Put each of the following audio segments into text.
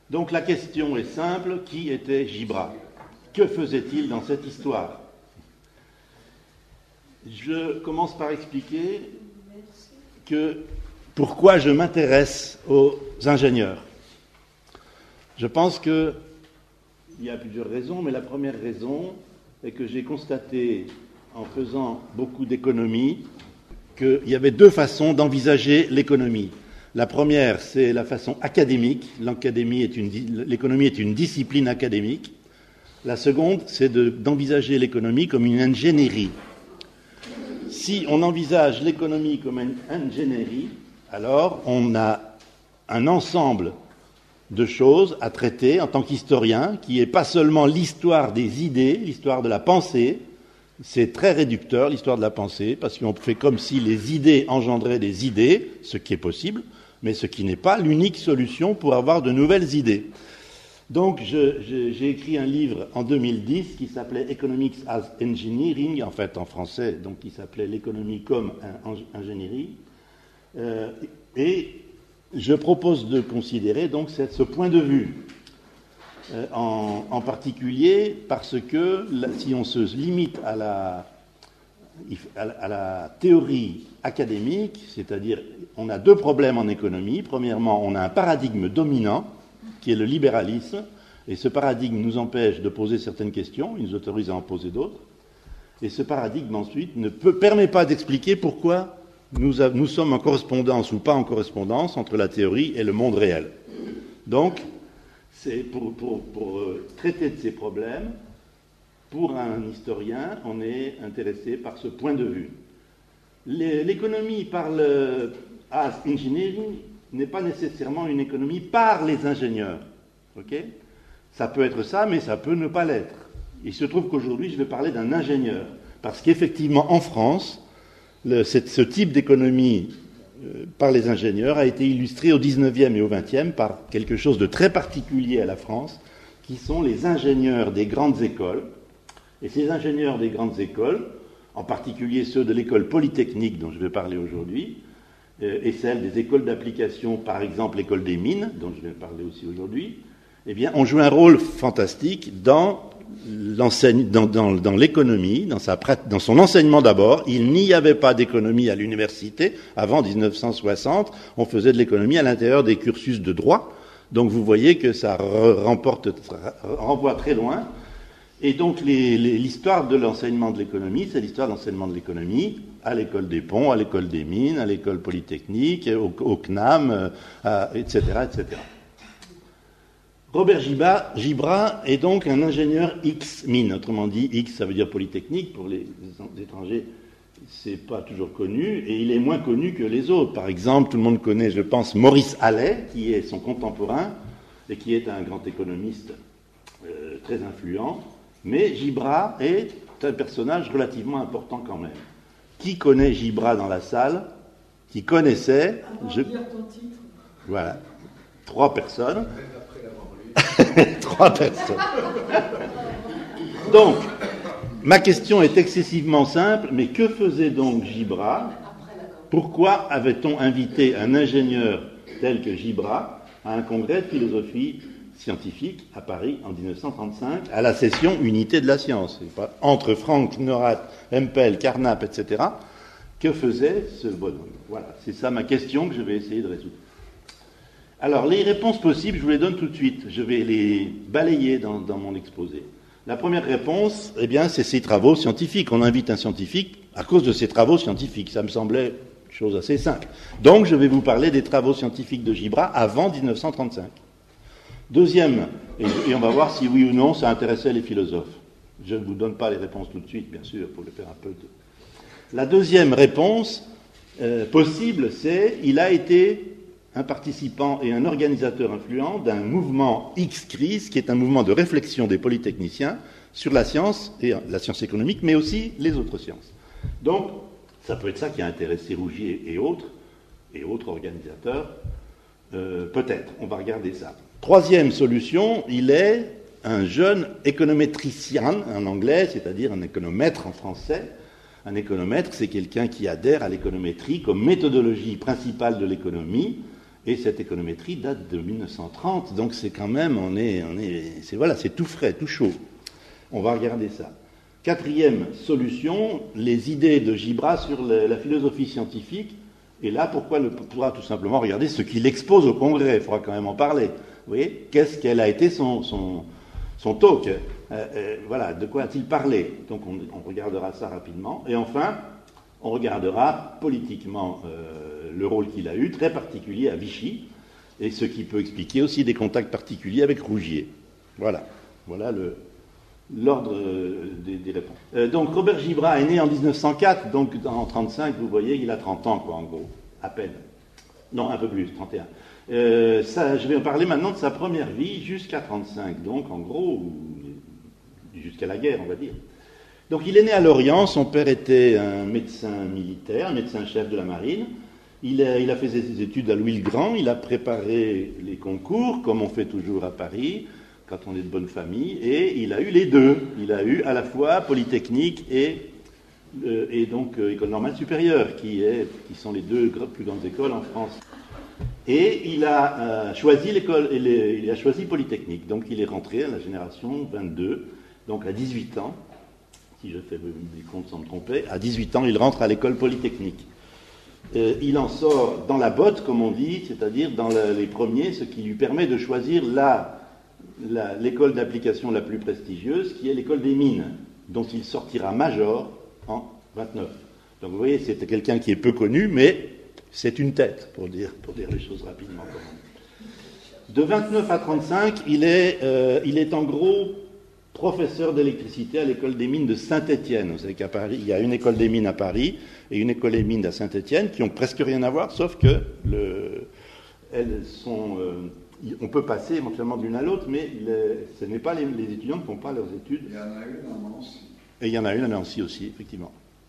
Donc la question est simple, qui était Gibra? Que faisait-il dans cette histoire? Je commence par expliquer pourquoi je m'intéresse aux ingénieurs. Je pense qu'il y a plusieurs raisons, mais la première raison est que j'ai constaté, en faisant beaucoup d'économies, qu'il y avait deux façons d'envisager l'économie. La première, c'est la façon académique. L'économie est une discipline académique. La seconde, c'est d'envisager l'économie comme une ingénierie. Si on envisage l'économie comme une ingénierie, alors on a un ensemble de choses à traiter en tant qu'historien, qui n'est pas seulement l'histoire des idées, l'histoire de la pensée. C'est très réducteur, l'histoire de la pensée, parce qu'on fait comme si les idées engendraient des idées, ce qui est possible, mais ce qui n'est pas l'unique solution pour avoir de nouvelles idées. Donc j'ai écrit un livre en 2010 qui s'appelait Economics as Engineering, en fait en français, donc qui s'appelait L'économie comme ingénierie. Et je propose de considérer donc ce point de vue, en particulier parce que si on se limite à la théorie académique, c'est-à-dire on a deux problèmes en économie. Premièrement, on a un paradigme dominant qui est le libéralisme, et ce paradigme nous empêche de poser certaines questions, il nous autorise à en poser d'autres, et ce paradigme ensuite ne permet pas d'expliquer pourquoi nous sommes en correspondance ou pas en correspondance entre la théorie et le monde réel. Donc, c'est pour traiter de ces problèmes, pour un historien, on est intéressé par ce point de vue. L'économie par le as engineering n'est pas nécessairement une économie par les ingénieurs. Okay? Ça peut être ça, mais ça peut ne pas l'être. Il se trouve qu'aujourd'hui, je vais parler d'un ingénieur. Parce qu'effectivement, en France, ce type d'économie par les ingénieurs a été illustré au XIXe et au XXe par quelque chose de très particulier à la France, qui sont les ingénieurs des grandes écoles. Et ces ingénieurs des grandes écoles, en particulier ceux de l'école polytechnique dont je vais parler aujourd'hui, et celles des écoles d'application, par exemple l'école des mines, dont je vais parler aussi aujourd'hui, eh bien, ont joué un rôle fantastique dans l'économie, dans son enseignement d'abord. Il n'y avait pas d'économie à l'université avant 1960. On faisait de l'économie à l'intérieur des cursus de droit. Donc vous voyez que ça renvoie très loin. Et donc l'histoire de l'enseignement de l'économie, c'est l'histoire de l'enseignement de l'économie à l'école des ponts, à l'école des mines, à l'école polytechnique, au CNAM, etc., etc. Robert Gibra est donc un ingénieur X-mine, autrement dit X, ça veut dire polytechnique, pour les étrangers, c'est pas toujours connu, et il est moins connu que les autres. Par exemple, tout le monde connaît, je pense, Maurice Allais, qui est son contemporain, et qui est un grand économiste très influent, mais Gibra est un personnage relativement important quand même. Qui connaît Gibra dans la salle? Qui connaissait? Dire ton titre. Voilà, 3 personnes. 3 personnes. Donc, ma question est excessivement simple, mais que faisait donc Gibra? Pourquoi avait-on invité un ingénieur tel que Gibra à un congrès de philosophie scientifique à Paris en 1935, à la session Unité de la science? Entre Franck, Neurath, Hempel, Carnap, etc. Que faisait ce bonhomme? Voilà, c'est ça ma question que je vais essayer de résoudre. Alors, les réponses possibles, je vous les donne tout de suite. Je vais les balayer dans mon exposé. La première réponse, eh bien, c'est ses travaux scientifiques. On invite un scientifique à cause de ses travaux scientifiques. Ça me semblait une chose assez simple. Donc, je vais vous parler des travaux scientifiques de Gibra avant 1935. Deuxième, et on va voir si oui ou non ça intéressait les philosophes. Je ne vous donne pas les réponses tout de suite, bien sûr, pour le faire un peu de... La deuxième réponse possible, c'est il a été un participant et un organisateur influent d'un mouvement X-Crise, qui est un mouvement de réflexion des polytechniciens sur la science, et la science économique, mais aussi les autres sciences. Donc, ça peut être ça qui a intéressé Rougier et autres organisateurs. Peut-être, on va regarder ça. Troisième solution, il est un jeune économétricien en anglais, c'est-à-dire un économètre en français. Un économètre, c'est quelqu'un qui adhère à l'économétrie comme méthodologie principale de l'économie, Et cette économétrie date de 1930, donc c'est quand même, c'est tout frais, tout chaud. On va regarder ça. Quatrième solution, les idées de Gibra sur la philosophie scientifique. Et là, pourquoi ne pas tout simplement regarder ce qu'il expose au Congrès? Il faudra quand même en parler. Vous voyez, qu'est-ce qu'elle a été son talk? Voilà, de quoi a-t-il parlé? Donc on regardera ça rapidement. Et enfin, on regardera politiquement le rôle qu'il a eu, très particulier à Vichy, et ce qui peut expliquer aussi des contacts particuliers avec Rougier. Voilà l'ordre des réponses. Donc Robert Gibra est né en 1904, donc en 1935, vous voyez, il a 30 ans, quoi, en gros, à peine. Non, un peu plus, 31. Je vais en parler maintenant de sa première vie jusqu'à 1935, donc en gros, jusqu'à la guerre, on va dire. Donc il est né à Lorient, son père était un médecin militaire, un médecin-chef de la marine. Il a fait ses études à Louis-le-Grand, il a préparé les concours, comme on fait toujours à Paris, quand on est de bonne famille, et il a eu les deux. Il a eu à la fois Polytechnique et donc École normale supérieure, qui sont les deux plus grandes écoles en France. Et il a choisi il a choisi Polytechnique, donc il est rentré à la génération 22, donc à 18 ans, si je fais des comptes sans me tromper, à 18 ans, il rentre à l'école Polytechnique. Il en sort dans la botte, comme on dit, c'est-à-dire dans les premiers, ce qui lui permet de choisir l'école d'application la plus prestigieuse, qui est l'école des mines, dont il sortira major en 29. Donc vous voyez, c'est quelqu'un qui est peu connu, mais c'est une tête, pour dire les choses rapidement. De 29 à 35, il est en gros professeur d'électricité à l'école des mines de Saint-Étienne. Vous savez qu'à Paris, il y a une école des mines à Paris et une école des mines à Saint-Étienne qui ont presque rien à voir, sauf que on peut passer éventuellement d'une à l'autre, mais ce n'est pas les étudiants qui ne font pas leurs études. Il y en a une à Nancy. Et il y en a une à Nancy aussi, effectivement.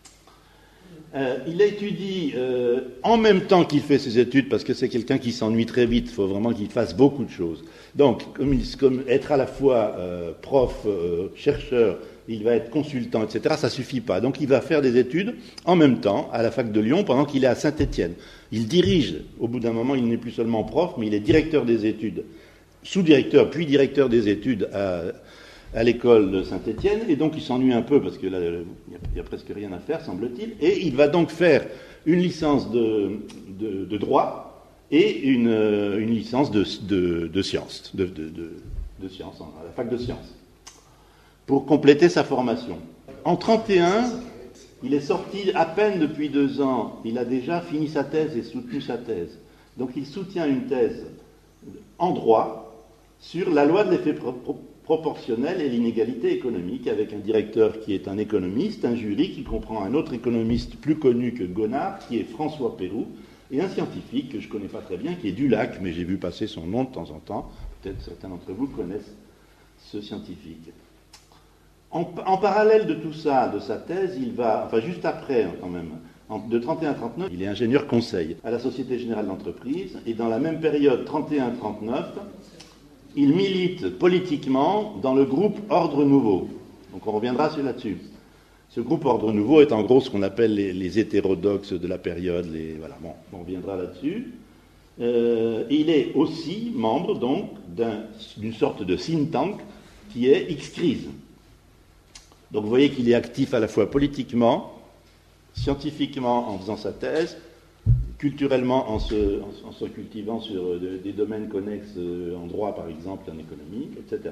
Il étudie en même temps qu'il fait ses études, parce que c'est quelqu'un qui s'ennuie très vite, il faut vraiment qu'il fasse beaucoup de choses. Donc, comme être à la fois prof, chercheur, il va être consultant, etc., ça ne suffit pas. Donc il va faire des études en même temps à la fac de Lyon pendant qu'il est à Saint-Étienne. Il dirige, au bout d'un moment, il n'est plus seulement prof, mais il est directeur des études, sous-directeur, puis directeur des études à l'école de Saint-Étienne, et donc il s'ennuie un peu parce que là, il n'y a presque rien à faire, semble-t-il, et il va donc faire une licence de droit et une licence de sciences, de sciences, à la fac de sciences, pour compléter sa formation. En 1931, il est sorti à peine depuis 2 ans, il a déjà fini sa thèse et soutenu sa thèse. Donc il soutient une thèse en droit sur la loi de l'effet proportionnel et l'inégalité économique, avec un directeur qui est un économiste, un jury qui comprend un autre économiste plus connu que Gonard, qui est François Pérou, et un scientifique que je ne connais pas très bien, qui est Dulac, mais j'ai vu passer son nom de temps en temps. Peut-être certains d'entre vous connaissent ce scientifique. En parallèle de tout ça, de sa thèse, il va, enfin juste après quand même, de 31 à 39, il est ingénieur conseil à la Société Générale d'Entreprise, et dans la même période, 31-39, il milite politiquement dans le groupe Ordre Nouveau. Donc on reviendra là-dessus. Ce groupe Ordre Nouveau est en gros ce qu'on appelle les hétérodoxes de la période. Voilà, bon, on reviendra là-dessus. Il est aussi membre donc d'une sorte de think tank qui est X-Crise. Donc vous voyez qu'il est actif à la fois politiquement, scientifiquement en faisant sa thèse, culturellement en se cultivant sur des domaines connexes en droit par exemple, en économie, etc.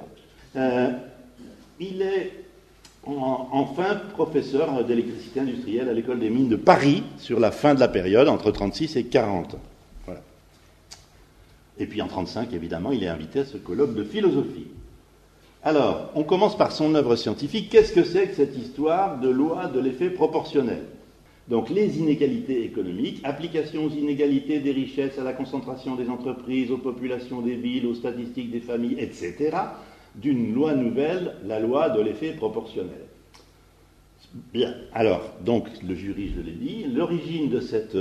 Il est enfin professeur d'électricité industrielle à l'école des mines de Paris sur la fin de la période, entre 1936 et 1940. Voilà. Et puis en 1935, évidemment, il est invité à ce colloque de philosophie. Alors, on commence par son œuvre scientifique. Qu'est-ce que c'est que cette histoire de loi de l'effet proportionnel ? Donc, les inégalités économiques, application aux inégalités des richesses, à la concentration des entreprises, aux populations des villes, aux statistiques des familles, etc., d'une loi nouvelle, la loi de l'effet proportionnel. Bien, alors, donc, le jury, je l'ai dit, l'origine de cette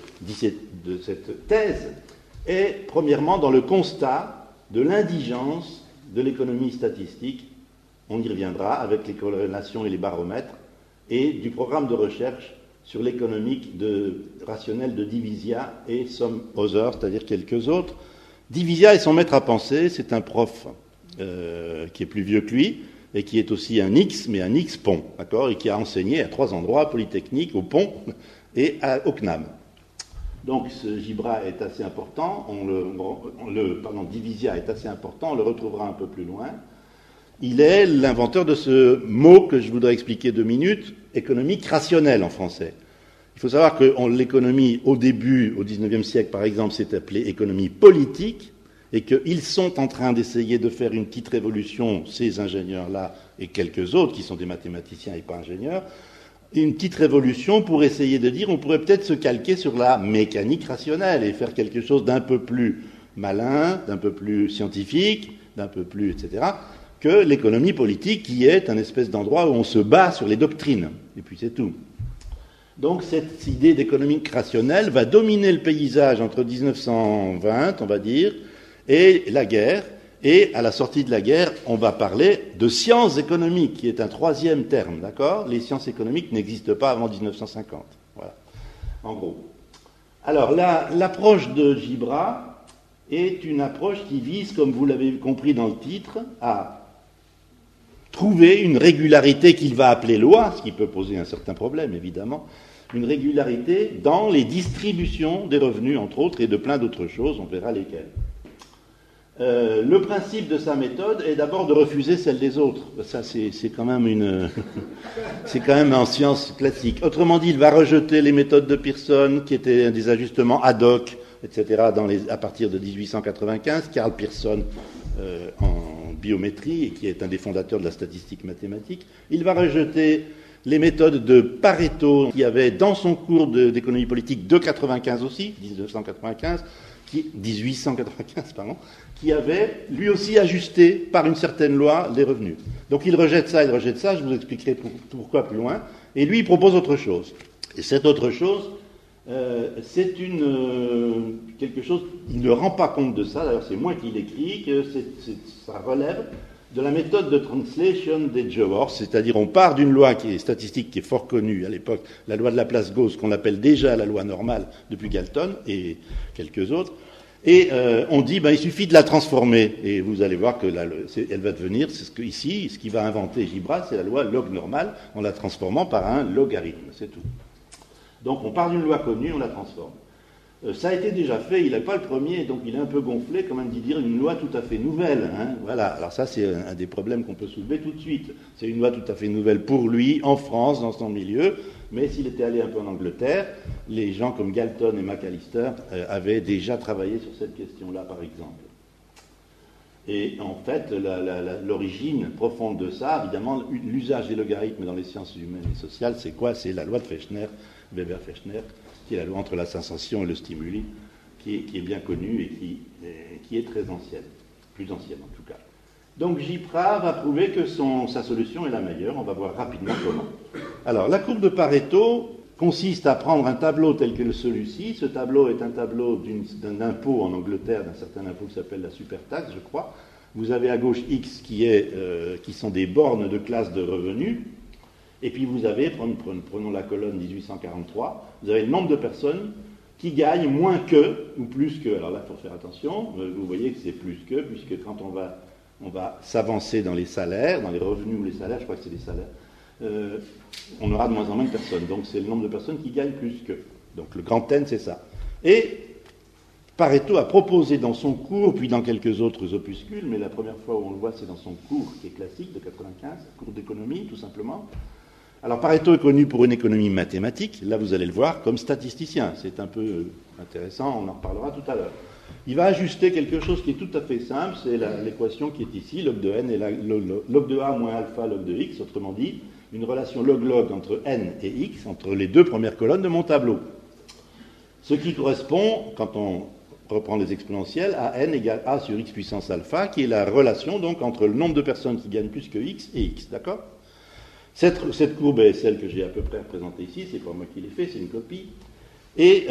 thèse est, premièrement, dans le constat de l'indigence de l'économie statistique, on y reviendra, avec les corrélations et les baromètres, et du programme de recherche sur l'économique rationnelle de Divisia et some others, c'est-à-dire quelques autres. Divisia est son maître à penser, c'est un prof qui est plus vieux que lui, et qui est aussi un X, mais un X-Pont, d'accord, et qui a enseigné à 3 endroits, Polytechnique, au Pont et au CNAM. Donc ce Gibra est assez important, Divisia est assez important, on le retrouvera un peu plus loin. Il est l'inventeur de ce mot que je voudrais expliquer 2 minutes, économique rationnelle en français. Il faut savoir que l'économie, au début, au XIXe siècle par exemple, s'est appelée économie politique, et qu'ils sont en train d'essayer de faire une petite révolution, ces ingénieurs-là et quelques autres qui sont des mathématiciens et pas ingénieurs, une petite révolution pour essayer de dire on pourrait peut-être se calquer sur la mécanique rationnelle et faire quelque chose d'un peu plus malin, d'un peu plus scientifique, d'un peu plus, etc., que l'économie politique qui est un espèce d'endroit où on se bat sur les doctrines. Et puis c'est tout. Donc cette idée d'économie rationnelle va dominer le paysage entre 1920, on va dire, et la guerre, et à la sortie de la guerre, on va parler de sciences économiques, qui est un 3e terme, d'accord ? Les sciences économiques n'existent pas avant 1950, voilà, en gros. Alors, l'approche de Gibra est une approche qui vise, comme vous l'avez compris dans le titre, à trouver une régularité qu'il va appeler loi, ce qui peut poser un certain problème, évidemment, une régularité dans les distributions des revenus, entre autres, et de plein d'autres choses, on verra lesquelles. Le principe de sa méthode est d'abord de refuser celle des autres. Ça, c'est quand même c'est quand même en science classique. Autrement dit, il va rejeter les méthodes de Pearson, qui étaient des ajustements ad hoc, etc., à partir de 1895. Karl Pearson en biométrie, et qui est un des fondateurs de la statistique mathématique. Il va rejeter les méthodes de Pareto, qui avait dans son cours d'économie politique de 95 aussi, 1895, pardon, qui avait lui aussi ajusté par une certaine loi les revenus. Donc il rejette ça, je vous expliquerai pourquoi plus loin, et lui il propose autre chose. Et cette autre chose, c'est quelque chose, il ne rend pas compte de ça, d'ailleurs c'est moi qui l'écris, que ça relève de la méthode de translation des Jewers, c'est-à-dire on part d'une loi qui est statistique, qui est fort connue à l'époque, la loi de la place Gauss, qu'on appelle déjà la loi normale depuis Galton et quelques autres, et on dit il suffit de la transformer, et vous allez voir que elle va devenir, ce qui va inventer Gibra, c'est la loi log normale, en la transformant par un logarithme, c'est tout. Donc on part d'une loi connue, on la transforme. Ça a été déjà fait, il n'est pas le premier, donc il est un peu gonflé, quand même, d'y dire une loi tout à fait nouvelle. Hein, voilà, alors ça c'est un des problèmes qu'on peut soulever tout de suite. C'est une loi tout à fait nouvelle pour lui, en France, dans son milieu, mais s'il était allé un peu en Angleterre, les gens comme Galton et Macalister avaient déjà travaillé sur cette question-là, par exemple. Et en fait, l'origine profonde de ça, évidemment, l'usage des logarithmes dans les sciences humaines et sociales, c'est quoi ? C'est la loi de Fechner, Weber-Fechner, qui est la loi entre la sensation et le stimuli, qui est bien connue et qui est très ancienne, plus ancienne en tout cas. Donc Gibra va prouver que sa solution est la meilleure, on va voir rapidement comment. Alors la courbe de Pareto consiste à prendre un tableau tel que celui-ci. Ce tableau est un tableau d'un impôt en Angleterre, d'un certain impôt qui s'appelle la supertaxe, je crois. Vous avez à gauche X qui sont des bornes de classe de revenus. Et puis vous avez, prenons la colonne 1843, vous avez le nombre de personnes qui gagnent moins que, ou plus que. Alors là, il faut faire attention, vous voyez que c'est plus que, puisque quand on va s'avancer dans les salaires, dans les revenus ou les salaires, je crois que c'est les salaires, on aura de moins en moins de personnes. Donc c'est le nombre de personnes qui gagnent plus que. Donc le grand N, c'est ça. Et Pareto a proposé dans son cours, puis dans quelques autres opuscules, mais la première fois où on le voit, c'est dans son cours qui est classique de 95, cours d'économie, tout simplement. Alors Pareto est connu pour une économie mathématique, là vous allez le voir, comme statisticien. C'est un peu intéressant, on en reparlera tout à l'heure. Il va ajuster quelque chose qui est tout à fait simple, c'est l'équation qui est ici, log de n et log de a moins alpha log de x, autrement dit, une relation log-log entre n et x, entre les deux premières colonnes de mon tableau. Ce qui correspond, quand on reprend les exponentielles, à n égale a sur x puissance alpha, qui est la relation donc entre le nombre de personnes qui gagnent plus que x et x, d'accord ? Cette courbe est celle que j'ai à peu près représentée ici, c'est pas moi qui l'ai fait, c'est une copie. Et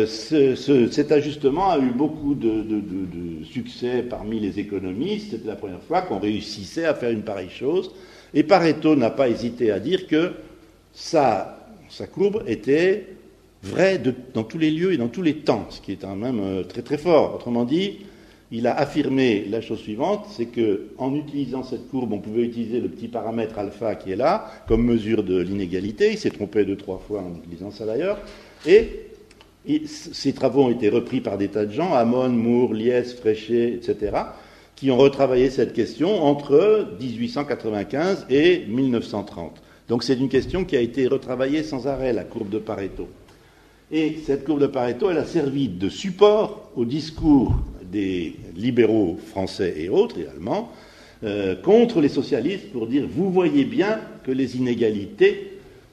cet ajustement a eu beaucoup de succès parmi les économistes. C'était la première fois qu'on réussissait à faire une pareille chose. Et Pareto n'a pas hésité à dire que ça sa courbe était vraie dans tous les lieux et dans tous les temps, ce qui est quand même très très fort. Autrement dit, il a affirmé la chose suivante, c'est qu'en utilisant cette courbe, on pouvait utiliser le petit paramètre alpha qui est là, comme mesure de l'inégalité. Il s'est trompé 2-3 fois en utilisant ça d'ailleurs. Et ces travaux ont été repris par des tas de gens, Hamon, Moore, Liès, Fréchet, etc., qui ont retravaillé cette question entre 1895 et 1930. Donc c'est une question qui a été retravaillée sans arrêt, la courbe de Pareto. Et cette courbe de Pareto, elle a servi de support au discours des libéraux français et autres, et allemands, contre les socialistes pour dire, vous voyez bien que les inégalités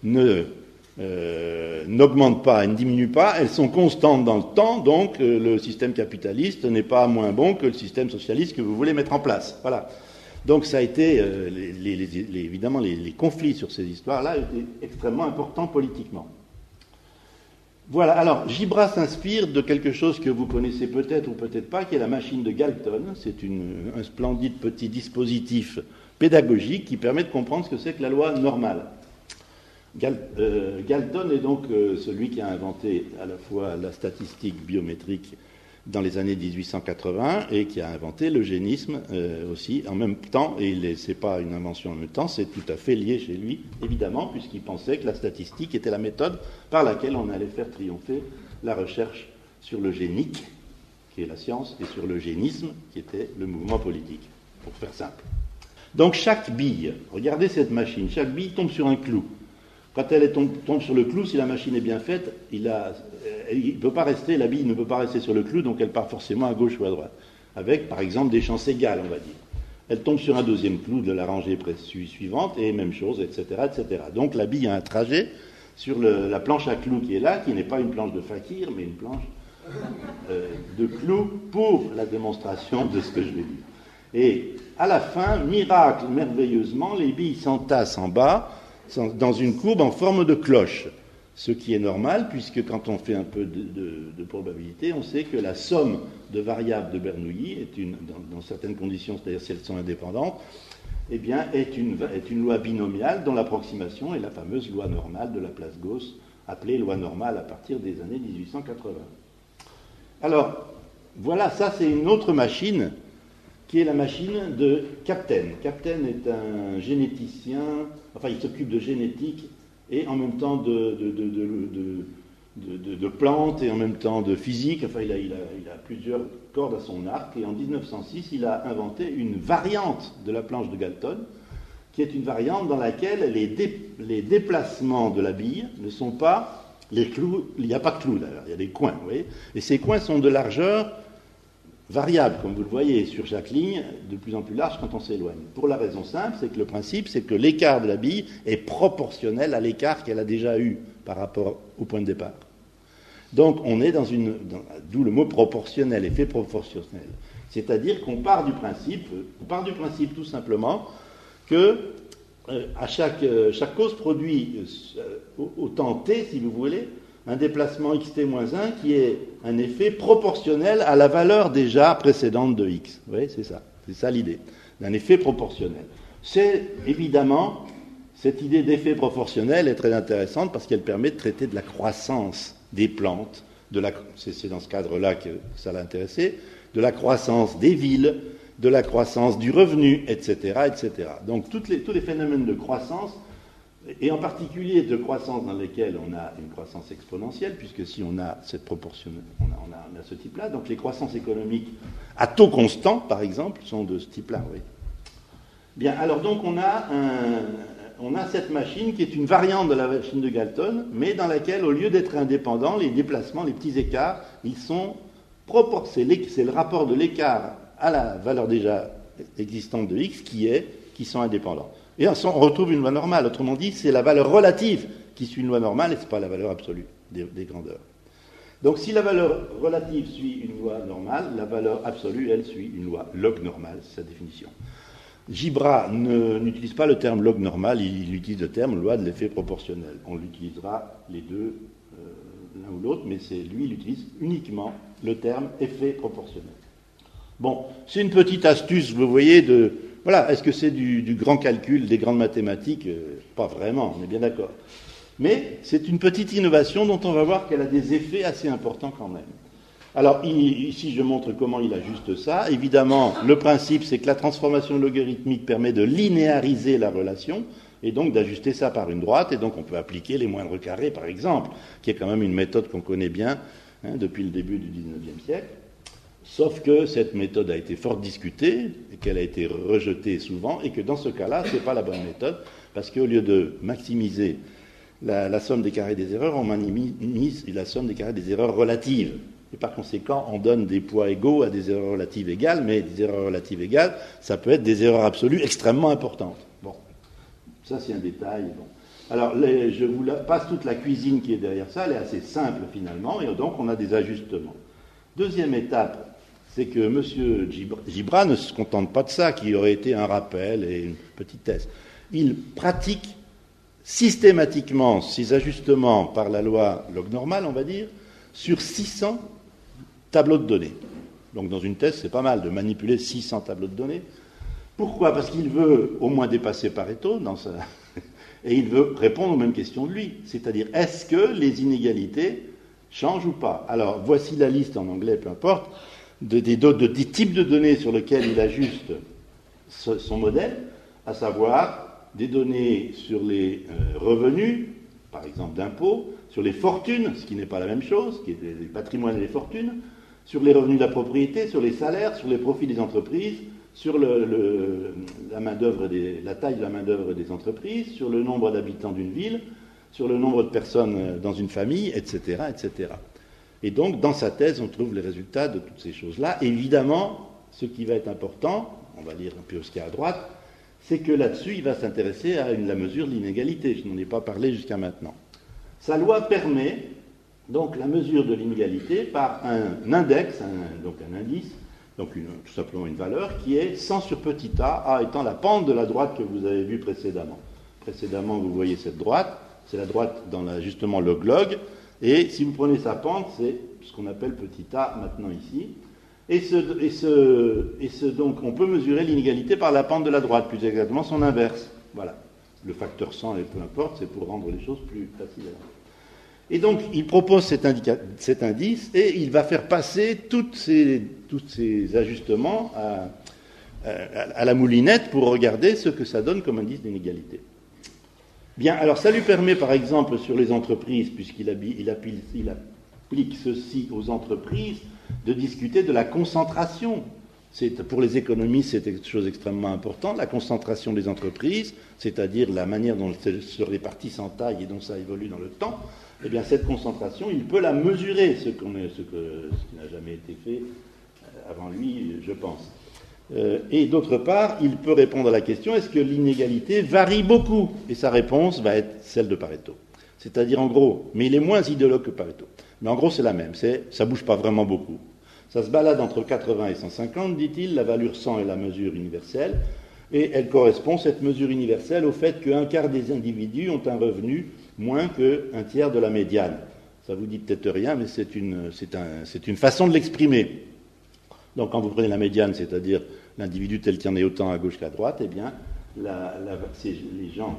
n'augmentent pas et ne diminuent pas, elles sont constantes dans le temps, donc le système capitaliste n'est pas moins bon que le système socialiste que vous voulez mettre en place. Voilà. Donc ça a été, évidemment, les conflits sur ces histoires-là étaient extrêmement importants politiquement. Voilà, alors Gibra s'inspire de quelque chose que vous connaissez peut-être ou peut-être pas, qui est la machine de Galton. C'est un splendide petit dispositif pédagogique qui permet de comprendre ce que c'est que la loi normale. Galton est donc celui qui a inventé à la fois la statistique biométrique dans les années 1880 et qui a inventé l'eugénisme aussi en même temps, et c'est pas une invention en même temps, c'est tout à fait lié chez lui, évidemment, puisqu'il pensait que la statistique était la méthode par laquelle on allait faire triompher la recherche sur l'eugénique, qui est la science, et sur l'eugénisme, qui était le mouvement politique, pour faire simple. Donc chaque bille, regardez cette machine, chaque bille tombe sur un clou. Quand elle tombe sur le clou, si la machine est bien faite, peut pas rester, la bille ne peut pas rester sur le clou, donc elle part forcément à gauche ou à droite, avec par exemple des chances égales, on va dire. Elle tombe sur un deuxième clou de la rangée suivante, et même chose, etc., etc. Donc la bille a un trajet sur la planche à clous qui est là, qui n'est pas une planche de fakir, mais une planche de clous pour la démonstration de ce que je vais dire. Et à la fin, miracle, merveilleusement, les billes s'entassent en bas, dans une courbe en forme de cloche, ce qui est normal, puisque quand on fait un peu de probabilité, on sait que la somme de variables de Bernoulli, dans certaines conditions, c'est-à-dire si elles sont indépendantes, eh bien, est une loi binomiale dont l'approximation est la fameuse loi normale de Laplace-Gauss, appelée loi normale à partir des années 1880. Alors, voilà, ça c'est une autre machine, qui est la machine de Kapteyn. Kapteyn est un généticien, enfin il s'occupe de génétique et en même temps de plantes et en même temps de physique, enfin il a plusieurs cordes à son arc, et en 1906 il a inventé une variante de la planche de Galton, qui est une variante dans laquelle les déplacements de la bille ne sont pas les clous, il n'y a pas de clous d'ailleurs, il y a des coins, vous voyez, et ces coins sont de largeur variable, comme vous le voyez, sur chaque ligne, de plus en plus large quand on s'éloigne. Pour la raison simple, c'est que le principe, c'est que l'écart de la bille est proportionnel à l'écart qu'elle a déjà eu par rapport au point de départ. Donc on est d'où le mot proportionnel, effet proportionnel. C'est-à-dire qu'on part du principe tout simplement que chaque cause produit au temps t, si vous voulez, un déplacement xt-1 qui est un effet proportionnel à la valeur déjà précédente de x. Vous voyez, c'est ça l'idée, d'un effet proportionnel. C'est évidemment, cette idée d'effet proportionnel est très intéressante parce qu'elle permet de traiter de la croissance des plantes, c'est dans ce cadre-là que ça l'a intéressé, de la croissance des villes, de la croissance du revenu, etc., etc. Donc tous les phénomènes de croissance, et en particulier de croissance dans lesquelles on a une croissance exponentielle, puisque si on a cette proportion, on a ce type-là, donc les croissances économiques à taux constant, par exemple, sont de ce type-là, oui. Bien, alors donc on a cette machine qui est une variante de la machine de Galton, mais dans laquelle, au lieu d'être indépendants, les déplacements, les petits écarts, ils sont proportionnels. C'est le rapport de l'écart à la valeur déjà existante de x qui sont indépendants. Et on retrouve une loi normale. Autrement dit, c'est la valeur relative qui suit une loi normale et ce n'est pas la valeur absolue des grandeurs. Donc si la valeur relative suit une loi normale, la valeur absolue, elle, suit une loi log normale, c'est sa définition. Gibra n'utilise pas le terme log normal, il utilise le terme loi de l'effet proportionnel. On l'utilisera les deux, l'un ou l'autre, mais lui, il utilise uniquement le terme effet proportionnel. Bon, c'est une petite astuce, vous voyez, voilà, est-ce que c'est du grand calcul, des grandes mathématiques ? Pas vraiment, on est bien d'accord. Mais c'est une petite innovation dont on va voir qu'elle a des effets assez importants quand même. Alors, ici, je montre comment il ajuste ça. Évidemment, le principe, c'est que la transformation logarithmique permet de linéariser la relation, et donc d'ajuster ça par une droite, et donc on peut appliquer les moindres carrés, par exemple, qui est quand même une méthode qu'on connaît bien depuis le début du XIXe siècle. Sauf que cette méthode a été fort discutée, et qu'elle a été rejetée souvent, et que dans ce cas-là, ce n'est pas la bonne méthode, parce qu'au lieu de maximiser la somme des carrés des erreurs, on minimise la somme des carrés des erreurs relatives. Et par conséquent, on donne des poids égaux à des erreurs relatives égales, mais des erreurs relatives égales, ça peut être des erreurs absolues extrêmement importantes. Bon, ça c'est un détail. Bon. Alors, je vous passe toute la cuisine qui est derrière ça, elle est assez simple finalement, et donc on a des ajustements. Deuxième étape, c'est que M. Gibra ne se contente pas de ça, qui aurait été un rappel et une petite thèse. Il pratique systématiquement ces ajustements par la loi log normale, on va dire, sur 600 tableaux de données. Donc dans une thèse, c'est pas mal de manipuler 600 tableaux de données. Pourquoi ? Parce qu'il veut au moins dépasser Pareto et il veut répondre aux mêmes questions de lui. C'est-à-dire, est-ce que les inégalités changent ou pas ? Alors, voici la liste en anglais, peu importe, des types de données sur lesquels il ajuste son modèle, à savoir des données sur les revenus, par exemple d'impôts, sur les fortunes, ce qui n'est pas la même chose, qui est les patrimoines et les fortunes, sur les revenus de la propriété, sur les salaires, sur les profits des entreprises, sur la main-d'œuvre la taille de la main-d'œuvre des entreprises, sur le nombre d'habitants d'une ville, sur le nombre de personnes dans une famille, etc., etc. Et donc, dans sa thèse, on trouve les résultats de toutes ces choses-là. Évidemment, ce qui va être important, on va lire un peu ce qu'il y a à droite, c'est que là-dessus, il va s'intéresser à la mesure de l'inégalité. Je n'en ai pas parlé jusqu'à maintenant. Sa loi permet donc la mesure de l'inégalité par un index, donc un indice, donc tout simplement une valeur, qui est 100 sur petit a étant la pente de la droite que vous avez vue précédemment. Précédemment, vous voyez cette droite, c'est la droite dans l'ajustement log-log, et si vous prenez sa pente, c'est ce qu'on appelle petit a maintenant ici. Donc, on peut mesurer l'inégalité par la pente de la droite, plus exactement son inverse. Voilà. Le facteur 100, et peu importe, c'est pour rendre les choses plus faciles. Et donc, il propose cet indice, et il va faire passer tous ces ajustements à la moulinette pour regarder ce que ça donne comme indice d'inégalité. Bien, alors ça lui permet, par exemple, sur les entreprises, puisqu'il applique ceci aux entreprises, de discuter de la concentration. Pour les économistes, c'est quelque chose d'extrêmement important, la concentration des entreprises, c'est-à-dire la manière dont elles se répartissent en taille et dont ça évolue dans le temps. Eh bien, cette concentration, il peut la mesurer, ce qui n'a jamais été fait avant lui, je pense. Et d'autre part, il peut répondre à la question, est-ce que l'inégalité varie beaucoup ? Et sa réponse va être celle de Pareto. C'est-à-dire, en gros, mais il est moins idéologue que Pareto. Mais en gros, c'est la même, ça ne bouge pas vraiment beaucoup. Ça se balade entre 80 et 150, dit-il, la valeur 100 est la mesure universelle, et elle correspond, cette mesure universelle, au fait qu'un quart des individus ont un revenu moins qu'un tiers de la médiane. Ça vous dit peut-être rien, mais c'est une façon de l'exprimer. Donc quand vous prenez la médiane, c'est-à-dire l'individu tel qu'il y en ait autant à gauche qu'à droite, eh bien, c'est les gens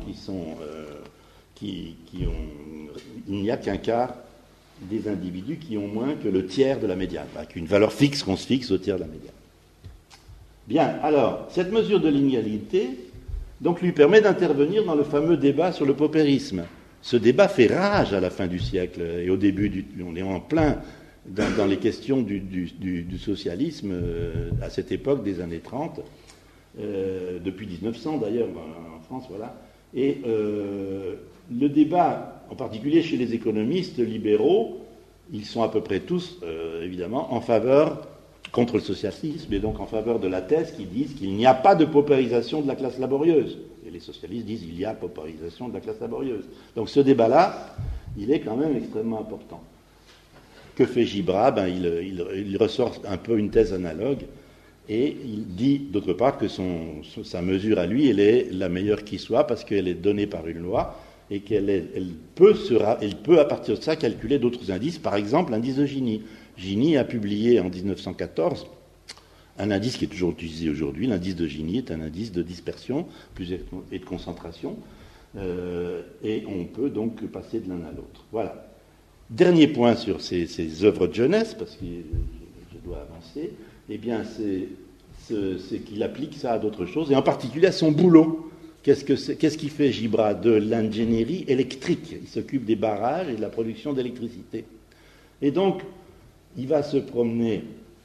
il n'y a qu'un quart des individus qui ont moins que le tiers de la médiane, avec une valeur fixe qu'on se fixe au tiers de la médiane. Bien, alors, cette mesure de l'inégalité donc, lui permet d'intervenir dans le fameux débat sur le paupérisme. Ce débat fait rage à la fin du siècle, et au début, on est en plein dans les questions du socialisme à cette époque des années 30, depuis 1900 d'ailleurs, en France, voilà. Et le débat, en particulier chez les économistes libéraux, ils sont à peu près tous, évidemment, contre le socialisme, et donc en faveur de la thèse qui disent qu'il n'y a pas de paupérisation de la classe laborieuse. Et les socialistes disent qu'il y a paupérisation de la classe laborieuse. Donc ce débat-là, il est quand même extrêmement important. Que fait Gibra ? Il ressort un peu une thèse analogue, et il dit d'autre part que sa mesure à lui, elle est la meilleure qui soit, parce qu'elle est donnée par une loi, et qu'elle peut à partir de ça calculer d'autres indices, par exemple l'indice de Gini. Gini a publié en 1914 un indice qui est toujours utilisé aujourd'hui. L'indice de Gini est un indice de dispersion et de concentration. et on peut donc passer de l'un à l'autre. Voilà. Dernier point sur ces œuvres de jeunesse, parce que je dois avancer, eh bien c'est qu'il applique ça à d'autres choses, et en particulier à son boulot. Qu'est-ce qu'il fait, Gibra? De l'ingénierie électrique. Il s'occupe des barrages et de la production d'électricité. Et donc, il va se promener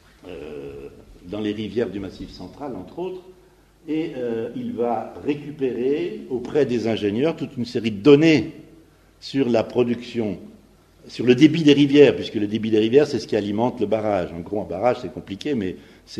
dans les rivières du Massif central, entre autres, et il va récupérer auprès des ingénieurs toute une série de données sur la production, sur le débit des rivières, puisque le débit des rivières, c'est ce qui alimente le barrage. En gros, un barrage, c'est compliqué, mais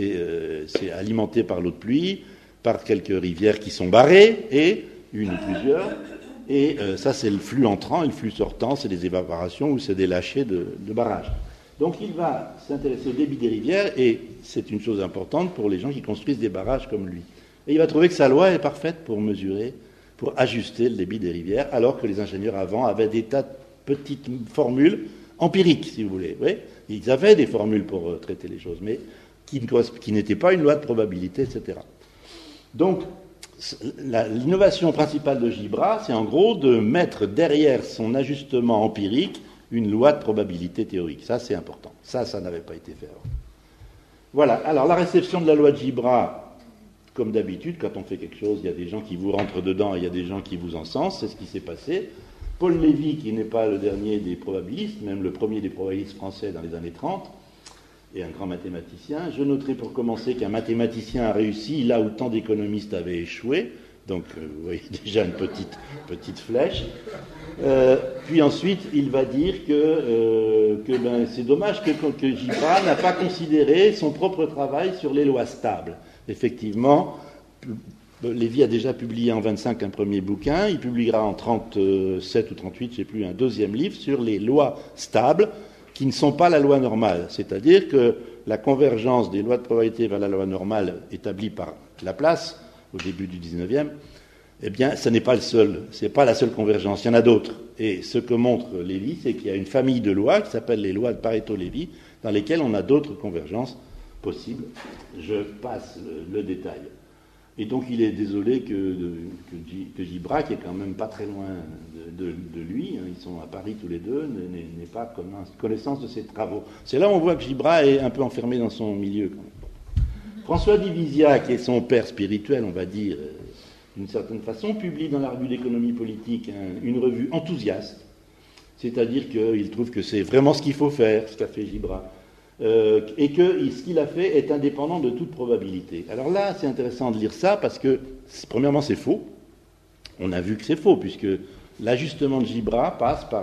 c'est alimenté par l'eau de pluie, par quelques rivières qui sont barrées, et une ou plusieurs, et ça c'est le flux entrant, et le flux sortant, c'est des évaporations ou c'est des lâchers de barrages. Donc il va s'intéresser au débit des rivières, et c'est une chose importante pour les gens qui construisent des barrages comme lui. Et il va trouver que sa loi est parfaite pour mesurer, pour ajuster le débit des rivières, alors que les ingénieurs avant avaient des tas de petites formules empiriques, si vous voulez. Oui, ils avaient des formules pour traiter les choses, mais qui n'étaient pas une loi de probabilité, etc. Donc, l'innovation principale de Gibra, c'est en gros de mettre derrière son ajustement empirique une loi de probabilité théorique. Ça, c'est important. Ça n'avait pas été fait avant. Voilà. Alors, la réception de la loi de Gibra, comme d'habitude, quand on fait quelque chose, il y a des gens qui vous rentrent dedans et il y a des gens qui vous encensent. C'est ce qui s'est passé. Paul Lévy, qui n'est pas le dernier des probabilistes, même le premier des probabilistes français dans les années 30, et un grand mathématicien. Je noterai pour commencer qu'un mathématicien a réussi là où tant d'économistes avaient échoué. Donc, vous voyez déjà une petite flèche. Puis ensuite, il va dire que c'est dommage que Gibra n'a pas considéré son propre travail sur les lois stables. Effectivement, Lévy a déjà publié en 1925 un premier bouquin. Il publiera en 1937 ou 1938, je ne sais plus, un deuxième livre sur les lois stables, qui ne sont pas la loi normale. C'est-à-dire que la convergence des lois de probabilité vers la loi normale établie par Laplace au début du XIXe, eh bien, ce n'est pas la seule convergence, il y en a d'autres. Et ce que montre Lévy, c'est qu'il y a une famille de lois qui s'appelle les lois de Pareto-Lévy, dans lesquelles on a d'autres convergences possibles. Je passe le détail. Et donc il est désolé que Gibra, qui est quand même pas très loin de lui, hein, ils sont à Paris tous les deux, n'ait pas connaissance de ses travaux. C'est là où on voit que Gibra est un peu enfermé dans son milieu. Quand même. François Divizia, qui est son père spirituel, on va dire, d'une certaine façon, publie dans la revue d'économie politique une revue enthousiaste, c'est-à-dire qu'il trouve que c'est vraiment ce qu'il faut faire, ce qu'a fait Gibra. Et que ce qu'il a fait est indépendant de toute probabilité. Alors là, c'est intéressant de lire ça parce que, premièrement, c'est faux. On a vu que c'est faux, puisque l'ajustement de Gibra passe par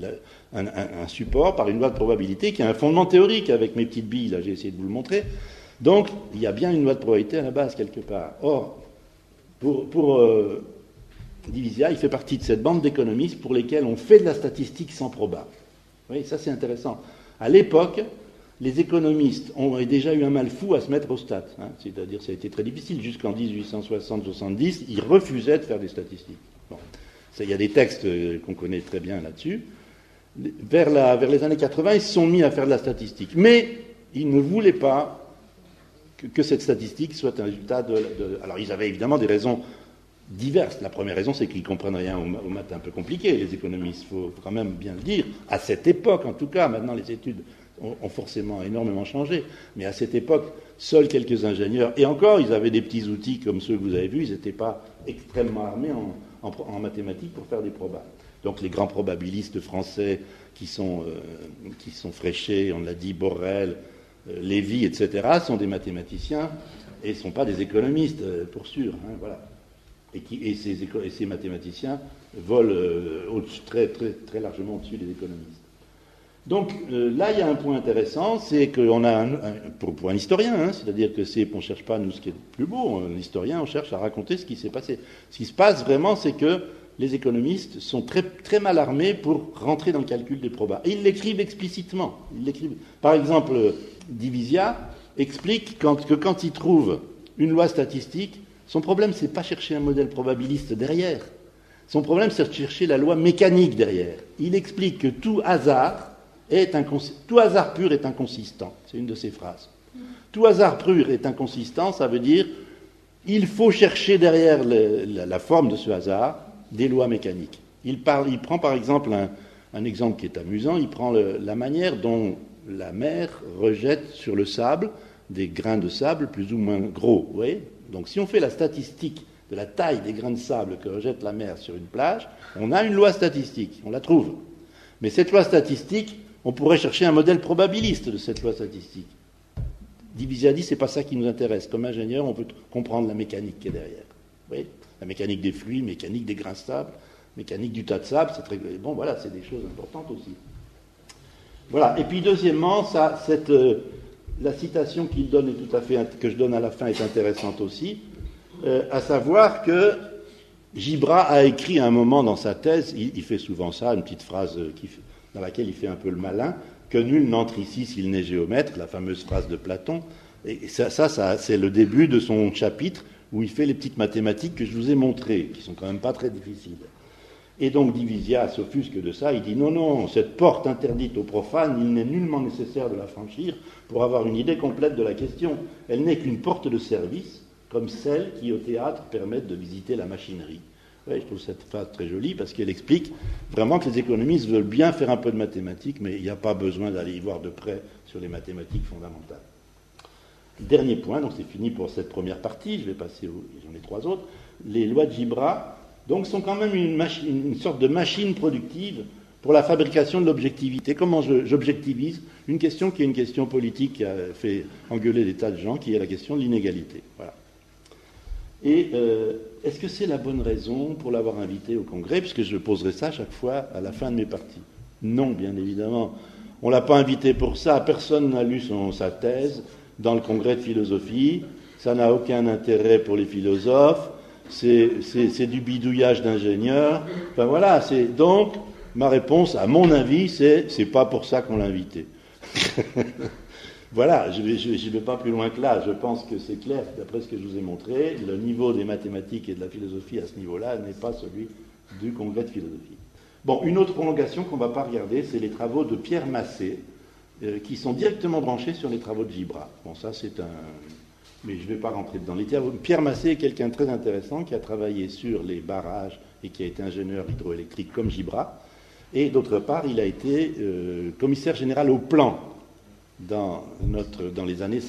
un support, par une loi de probabilité qui a un fondement théorique. Avec mes petites billes, là, j'ai essayé de vous le montrer. Donc, il y a bien une loi de probabilité à la base, quelque part. Or, pour Divizia, il fait partie de cette bande d'économistes pour lesquels on fait de la statistique sans proba. Oui, ça, c'est intéressant. À l'époque, les économistes ont déjà eu un mal fou à se mettre aux stats. Hein. C'est-à-dire, ça a été très difficile. Jusqu'en 1860-70, ils refusaient de faire des statistiques. Bon. Ça, il y a des textes qu'on connaît très bien là-dessus. Vers les années 80, ils se sont mis à faire de la statistique. Mais ils ne voulaient pas que cette statistique soit un résultat de... Alors, ils avaient évidemment des raisons diverses. La première raison, c'est qu'ils ne comprennent rien aux maths un peu compliquées, les économistes. Il faut quand même bien le dire. À cette époque, en tout cas, maintenant, les études ont forcément énormément changé. Mais à cette époque, seuls quelques ingénieurs, et encore, ils avaient des petits outils comme ceux que vous avez vus, ils n'étaient pas extrêmement armés en mathématiques pour faire des probas. Donc les grands probabilistes français qui sont Fréchet, on l'a dit, Borel, Lévy, etc., sont des mathématiciens et ne sont pas des économistes, pour sûr. Hein, voilà. Et ces mathématiciens volent très, très, très largement au-dessus des économistes. Donc là, il y a un point intéressant, c'est qu'on a, pour un historien, hein, c'est-à-dire que on ne cherche pas, nous, ce qui est le plus beau, un historien, on cherche à raconter ce qui s'est passé. Ce qui se passe vraiment, c'est que les économistes sont très, très mal armés pour rentrer dans le calcul des probas. Et ils l'écrivent explicitement. Par exemple, Divizia explique que quand il trouve une loi statistique, son problème, c'est pas chercher un modèle probabiliste derrière. Son problème, c'est de chercher la loi mécanique derrière. Il explique que tout hasard pur est inconsistant. C'est une de ses phrases. Tout hasard pur est inconsistant, ça veut dire il faut chercher derrière la forme de ce hasard des lois mécaniques. Il prend par exemple un exemple qui est amusant, il prend la manière dont la mer rejette sur le sable des grains de sable plus ou moins gros. Vous voyez ? Donc si on fait la statistique de la taille des grains de sable que rejette la mer sur une plage, on a une loi statistique, on la trouve. Mais cette loi statistique, on pourrait chercher un modèle probabiliste de cette loi statistique. Divisé à 10, ce n'est pas ça qui nous intéresse. Comme ingénieur, on peut comprendre la mécanique qui est derrière. Vous voyez ? La mécanique des fluides, mécanique des grains de sable, mécanique du tas de sable, c'est très... Bon, voilà, c'est des choses importantes aussi. Voilà. Et puis, deuxièmement, la citation qu'il donne est tout à fait, que je donne à la fin est intéressante aussi, à savoir que Gibra a écrit à un moment dans sa thèse, il fait souvent ça, une petite phrase dans laquelle il fait un peu le malin, que nul n'entre ici s'il n'est géomètre, la fameuse phrase de Platon. Et ça c'est le début de son chapitre où il fait les petites mathématiques que je vous ai montrées, qui sont quand même pas très difficiles. Et donc Divisia s'offusque de ça, il dit non, cette porte interdite aux profanes, il n'est nullement nécessaire de la franchir pour avoir une idée complète de la question. Elle n'est qu'une porte de service, comme celles qui au théâtre permettent de visiter la machinerie. Ouais, je trouve cette phrase très jolie parce qu'elle explique vraiment que les économistes veulent bien faire un peu de mathématiques, mais il n'y a pas besoin d'aller y voir de près sur les mathématiques fondamentales. Dernier point, donc c'est fini pour cette première partie, je vais passer j'en ai 3 autres. Les lois de Gibra donc, sont quand même une sorte de machine productive pour la fabrication de l'objectivité. Comment j'objectivise une question qui est une question politique qui a fait engueuler des tas de gens, qui est la question de l'inégalité. Voilà. Et est-ce que c'est la bonne raison pour l'avoir invité au Congrès, puisque je poserai ça chaque fois à la fin de mes parties? Non, bien évidemment. On ne l'a pas invité pour ça. Personne n'a lu sa thèse dans le Congrès de philosophie. Ça n'a aucun intérêt pour les philosophes. C'est du bidouillage d'ingénieurs. Enfin voilà, donc ma réponse, à mon avis, c'est pas pour ça qu'on l'a invité. Voilà, je vais pas plus loin que là. Je pense que c'est clair, d'après ce que je vous ai montré, le niveau des mathématiques et de la philosophie à ce niveau-là n'est pas celui du Congrès de philosophie. Bon, une autre prolongation qu'on ne va pas regarder, c'est les travaux de Pierre Massé, qui sont directement branchés sur les travaux de Gibra. Bon, ça c'est mais je ne vais pas rentrer dedans. Pierre Massé est quelqu'un de très intéressant qui a travaillé sur les barrages et qui a été ingénieur hydroélectrique comme Gibra. Et d'autre part, il a été commissaire général au plan dans les années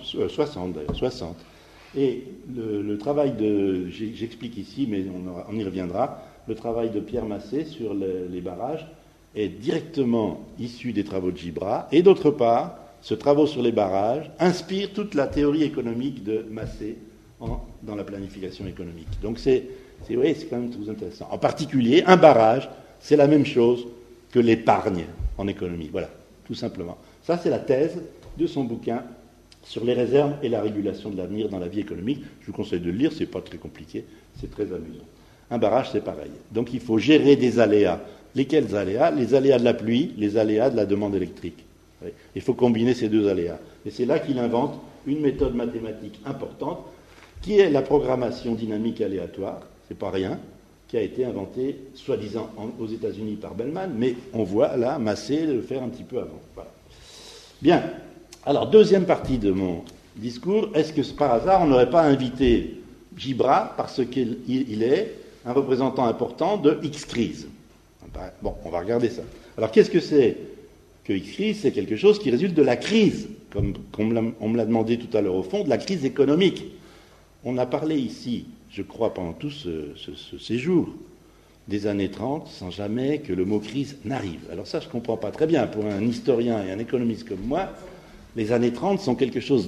60 d'ailleurs, 60. Et le travail j'explique ici, mais on y reviendra, le travail de Pierre Massé sur les barrages est directement issu des travaux de Gibra. Et d'autre part, ce travail sur les barrages inspire toute la théorie économique de Massé dans la planification économique. Donc c'est quand même très intéressant. En particulier, un barrage, c'est la même chose que l'épargne en économie. Voilà, tout simplement. Ça, c'est la thèse de son bouquin sur les réserves et la régulation de l'avenir dans la vie économique. Je vous conseille de le lire, c'est pas très compliqué, c'est très amusant. Un barrage, c'est pareil. Donc il faut gérer des aléas. Lesquels aléas? Les aléas de la pluie, les aléas de la demande électrique. Il faut combiner ces deux aléas. Et c'est là qu'il invente une méthode mathématique importante, qui est la programmation dynamique aléatoire, c'est pas rien, qui a été inventée, soi-disant, aux États-Unis par Bellman, mais on voit là Massé le faire un petit peu avant. Voilà. Bien. Alors, deuxième partie de mon discours, est-ce que par hasard, on n'aurait pas invité Gibra parce qu'il est un représentant important de X-crise? Bon, on va regarder ça. Alors, qu'est-ce que c'est que X-crise? C'est quelque chose qui résulte de la crise, comme on me l'a demandé tout à l'heure au fond, de la crise économique. On a parlé ici, je crois, pendant tout ce séjour, des années 30, sans jamais que le mot crise n'arrive. Alors ça, je ne comprends pas très bien. Pour un historien et un économiste comme moi, les années 30 sont quelque chose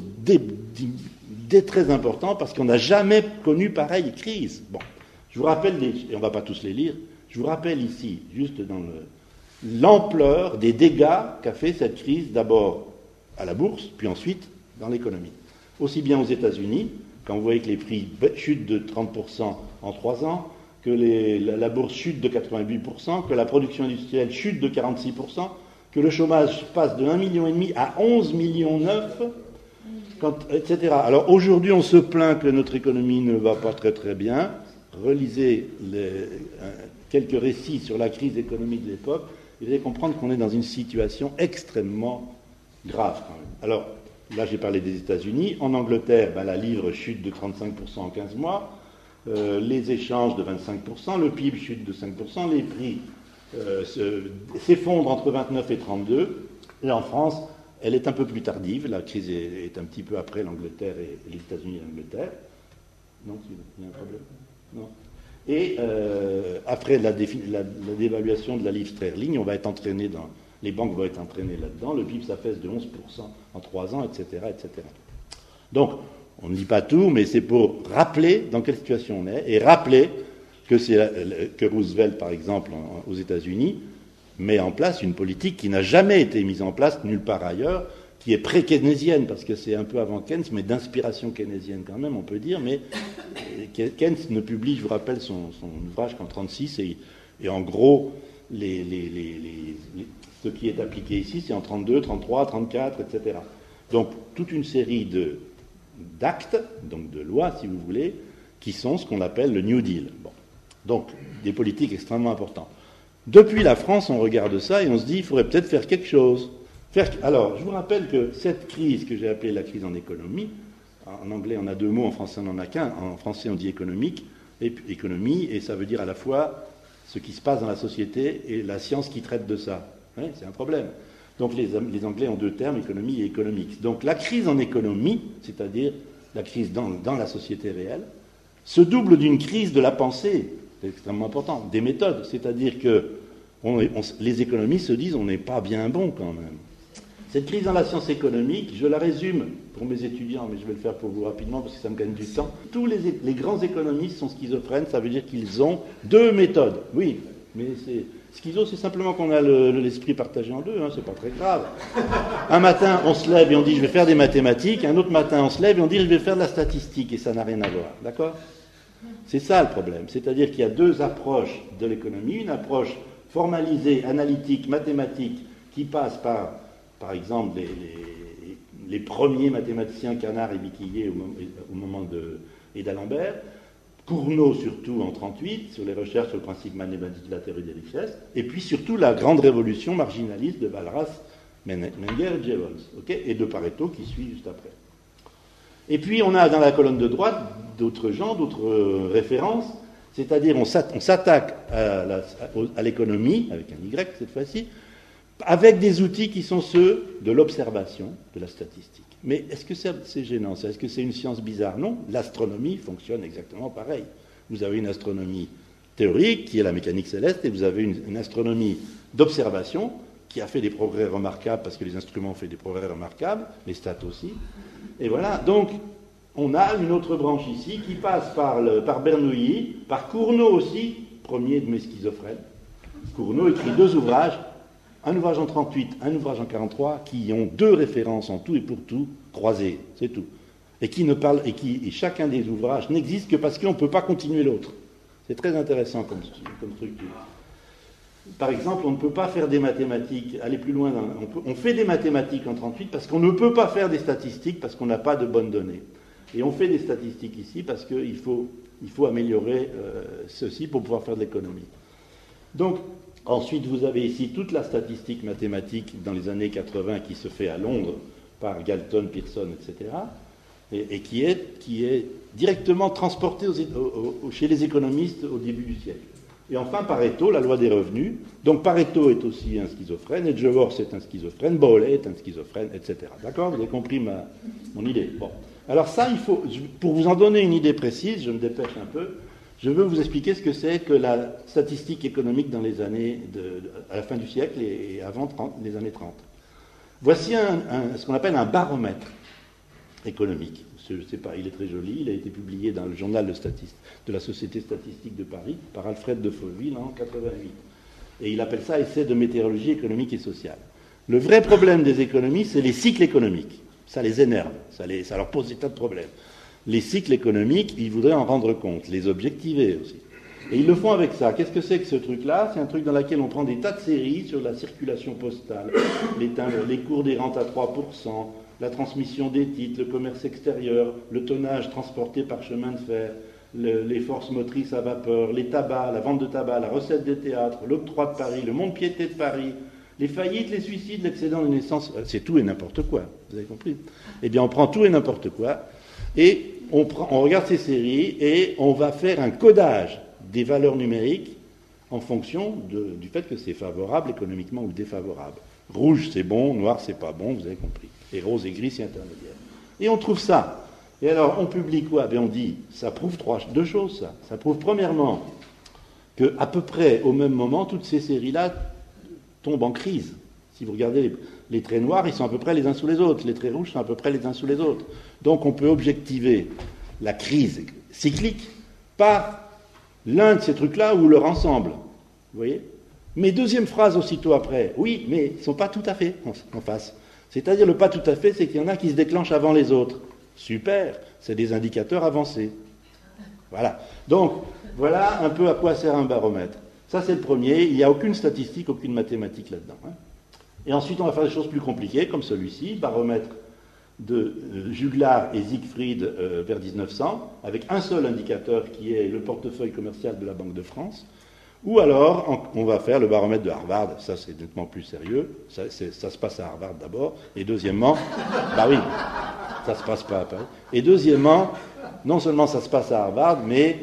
de très important parce qu'on n'a jamais connu pareille crise. Bon, je vous rappelle, et on ne va pas tous les lire, je vous rappelle ici, juste dans l'ampleur des dégâts qu'a fait cette crise, d'abord à la bourse, puis ensuite dans l'économie. Aussi bien aux États-Unis, quand vous voyez que les prix chutent de 30% en 3 ans, que la bourse chute de 88%, que la production industrielle chute de 46%, que le chômage passe de 1,5 million à 11,9 millions, etc. Alors aujourd'hui, on se plaint que notre économie ne va pas très très bien. Relisez quelques récits sur la crise économique de l'époque, et vous allez comprendre qu'on est dans une situation extrêmement grave quand même. Alors, là j'ai parlé des États-Unis. En Angleterre, la livre chute de 35% en 15 mois. les échanges de 25%, le PIB chute de 5%, les prix s'effondrent entre 29 et 32, et en France, elle est un peu plus tardive, la crise est un petit peu après l'Angleterre et les États-Unis et l'Angleterre. Non, il y a un problème. Non. Et après la dévaluation de la livre sterling, on va être entraîné les banques vont être entraînées là-dedans, le PIB s'affaisse de 11% en 3 ans, etc., etc. Donc, on ne dit pas tout, mais c'est pour rappeler dans quelle situation on est, et rappeler que Roosevelt, par exemple, aux États-Unis, met en place une politique qui n'a jamais été mise en place nulle part ailleurs, qui est pré-keynésienne, parce que c'est un peu avant Keynes, mais d'inspiration keynésienne quand même, on peut dire, mais Keynes ne publie, je vous rappelle, son ouvrage qu'en 1936, et en gros, ce qui est appliqué ici, c'est en 32, 33, 34, etc. Donc, toute une série d'actes, donc de lois, si vous voulez, qui sont ce qu'on appelle le New Deal. Bon. Donc, des politiques extrêmement importantes. Depuis la France, on regarde ça et on se dit, il faudrait peut-être faire quelque chose. Alors, je vous rappelle que cette crise que j'ai appelée la crise en économie, en anglais on a 2 mots, en français on n'en a qu'un, en français on dit économie, et ça veut dire à la fois ce qui se passe dans la société et la science qui traite de ça. Oui, c'est un problème. Donc les Anglais ont 2 termes, économie et économics. Donc la crise en économie, c'est-à-dire la crise dans la société réelle, se double d'une crise de la pensée, c'est extrêmement important, des méthodes, c'est-à-dire que les économistes se disent on n'est pas bien bon quand même. Cette crise dans la science économique, je la résume pour mes étudiants, mais je vais le faire pour vous rapidement parce que ça me gagne du temps. Tous les grands économistes sont schizophrènes, ça veut dire qu'ils ont 2 méthodes. Oui, mais schizo, c'est simplement qu'on a l'esprit partagé en 2, hein, c'est pas très grave. Un matin, on se lève et on dit je vais faire des mathématiques, un autre matin, on se lève et on dit je vais faire de la statistique, et ça n'a rien à voir, d'accord ? C'est ça le problème, c'est-à-dire qu'il y a 2 approches de l'économie, une approche formalisée, analytique, mathématique, qui passe par exemple, les premiers mathématiciens Canard et Biquillier au moment et d'Alembert, Cournot surtout en 1938, sur les recherches sur le principe mathématique de la théorie des richesses, et puis surtout la grande révolution marginaliste de Walras, Menger et Jevons, okay, et de Pareto qui suit juste après. Et puis on a dans la colonne de droite d'autres gens, d'autres références, c'est-à-dire on s'attaque à l'économie, avec un Y cette fois-ci, avec des outils qui sont ceux de l'observation, de la statistique. Mais est-ce que c'est gênant ça ? Est-ce que c'est une science bizarre ? Non, l'astronomie fonctionne exactement pareil. Vous avez une astronomie théorique, qui est la mécanique céleste, et vous avez une astronomie d'observation, qui a fait des progrès remarquables, parce que les instruments ont fait des progrès remarquables, les stats aussi. Et voilà, donc, on a une autre branche ici, qui passe par Bernoulli, par Cournot aussi, premier de mes schizophrènes. Cournot écrit 2 ouvrages, un ouvrage en 1938, un ouvrage en 1943, qui ont 2 références en tout et pour tout croisées, c'est tout. Et chacun des ouvrages n'existe que parce qu'on ne peut pas continuer l'autre. C'est très intéressant comme structure. Par exemple, on ne peut pas faire des mathématiques, aller plus loin, on fait des mathématiques en 1938 parce qu'on ne peut pas faire des statistiques parce qu'on n'a pas de bonnes données. Et on fait des statistiques ici parce qu'il faut améliorer ceci pour pouvoir faire de l'économie. Donc, ensuite, vous avez ici toute la statistique mathématique dans les années 80 qui se fait à Londres par Galton, Pearson, etc. Et qui est directement transportée chez les économistes au début du siècle. Et enfin, Pareto, la loi des revenus. Donc Pareto est aussi un schizophrène, et Jevors est un schizophrène, Bowley est un schizophrène, etc. D'accord ? Vous avez compris mon idée. Bon. Alors ça, pour vous en donner une idée précise, je me dépêche un peu, je veux vous expliquer ce que c'est que la statistique économique dans les années à la fin du siècle et avant les années 30. Voici ce qu'on appelle un baromètre économique. Je ne sais pas, il est très joli, il a été publié dans le journal de la Société statistique de Paris par Alfred de Fauville en 1988. Et il appelle ça essai de météorologie économique et sociale. Le vrai problème des économies, c'est les cycles économiques. Ça les énerve, ça leur pose des tas de problèmes. Les cycles économiques, ils voudraient en rendre compte, les objectiver aussi. Et ils le font avec ça. Qu'est-ce que c'est que ce truc-là ? C'est un truc dans lequel on prend des tas de séries sur la circulation postale, les cours des rentes à 3%, la transmission des titres, le commerce extérieur, le tonnage transporté par chemin de fer, les forces motrices à vapeur, les tabacs, la vente de tabac, la recette des théâtres, l'octroi de Paris, le mont-de-piété de Paris, les faillites, les suicides, l'excédent de naissance, c'est tout et n'importe quoi, vous avez compris ? Eh bien, on prend tout et n'importe quoi, et on regarde ces séries et on va faire un codage des valeurs numériques en fonction du fait que c'est favorable économiquement ou défavorable. Rouge, c'est bon, noir, c'est pas bon, vous avez compris. Et rose et gris, c'est intermédiaire. Et on trouve ça. Et alors, on publie quoi? On dit, ça prouve deux choses, ça. Ça prouve, premièrement, qu'à peu près au même moment, toutes ces séries-là tombent en crise. Si vous regardez les traits noirs, ils sont à peu près les uns sous les autres. Les traits rouges sont à peu près les uns sous les autres. Donc, on peut objectiver la crise cyclique par l'un de ces trucs-là ou leur ensemble. Vous voyez? Mais deuxième phrase aussitôt après, oui, mais ils ne sont pas tout à fait en face. C'est-à-dire le pas tout à fait, c'est qu'il y en a qui se déclenchent avant les autres. Super, c'est des indicateurs avancés. Voilà. Donc, voilà un peu à quoi sert un baromètre. Ça, c'est le premier. Il n'y a aucune statistique, aucune mathématique là-dedans. Et ensuite, on va faire des choses plus compliquées, comme celui-ci, baromètre de Juglar et Siegfried vers 1900, avec un seul indicateur qui est le portefeuille commercial de la Banque de France. Ou alors, on va faire le baromètre de Harvard. Ça, c'est nettement plus sérieux. Ça se passe à Harvard d'abord. Et deuxièmement, bah oui, ça se passe pas à Paris. Et deuxièmement, non seulement ça se passe à Harvard, mais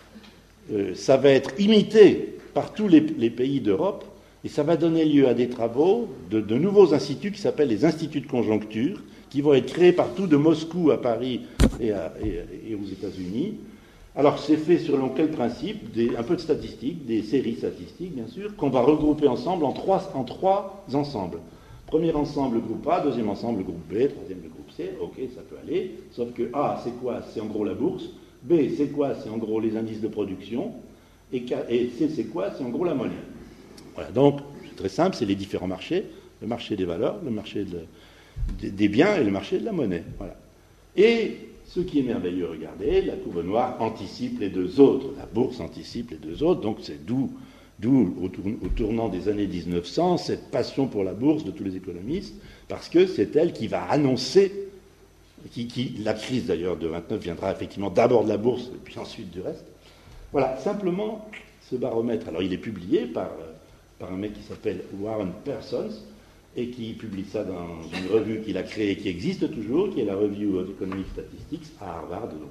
ça va être imité par tous les pays d'Europe. Et ça va donner lieu à des travaux de nouveaux instituts qui s'appellent les instituts de conjoncture, qui vont être créés partout, de Moscou à Paris et aux États-Unis. Alors, c'est fait selon quel principe? Un peu de statistiques, des séries statistiques, bien sûr, qu'on va regrouper ensemble en trois ensembles. Premier ensemble, le groupe A, deuxième ensemble, le groupe B, troisième, le groupe C. Ok, ça peut aller. Sauf que A, c'est quoi? C'est en gros la bourse. B, c'est quoi? C'est en gros les indices de production. Et C, c'est quoi? C'est en gros la monnaie. Voilà, donc, c'est très simple, c'est les différents marchés. Le marché des valeurs, le marché des biens et le marché de la monnaie. Voilà. Et ce qui est merveilleux, regardez, la courbe noire anticipe les deux autres. La bourse anticipe les deux autres, donc c'est d'où au tournant des années 1900, cette passion pour la bourse de tous les économistes, parce que c'est elle qui va annoncer, la crise d'ailleurs de 29 viendra effectivement d'abord de la bourse, et puis ensuite du reste. Voilà, simplement, ce baromètre, alors il est publié par un mec qui s'appelle Warren Parsons, et qui publie ça dans une revue qu'il a créée, qui existe toujours, qui est la Review of Economic Statistics, à Harvard donc.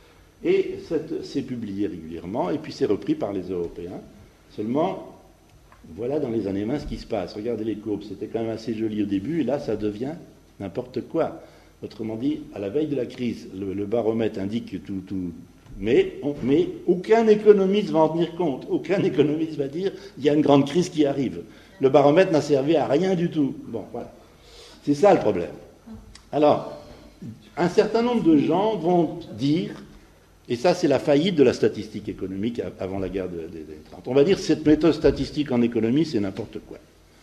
Et c'est publié régulièrement, et puis c'est repris par les Européens. Seulement, voilà dans les années 20 ce qui se passe. Regardez les courbes, c'était quand même assez joli au début, et là ça devient n'importe quoi. Autrement dit, à la veille de la crise, le baromètre indique que tout mais aucun économiste va en tenir compte. Aucun économiste va dire il y a une grande crise qui arrive. Le baromètre n'a servi à rien du tout. Bon, voilà. C'est ça le problème. Alors, un certain nombre de gens vont dire, et ça c'est la faillite de la statistique économique avant la guerre des 30, on va dire cette méthode statistique en économie c'est n'importe quoi.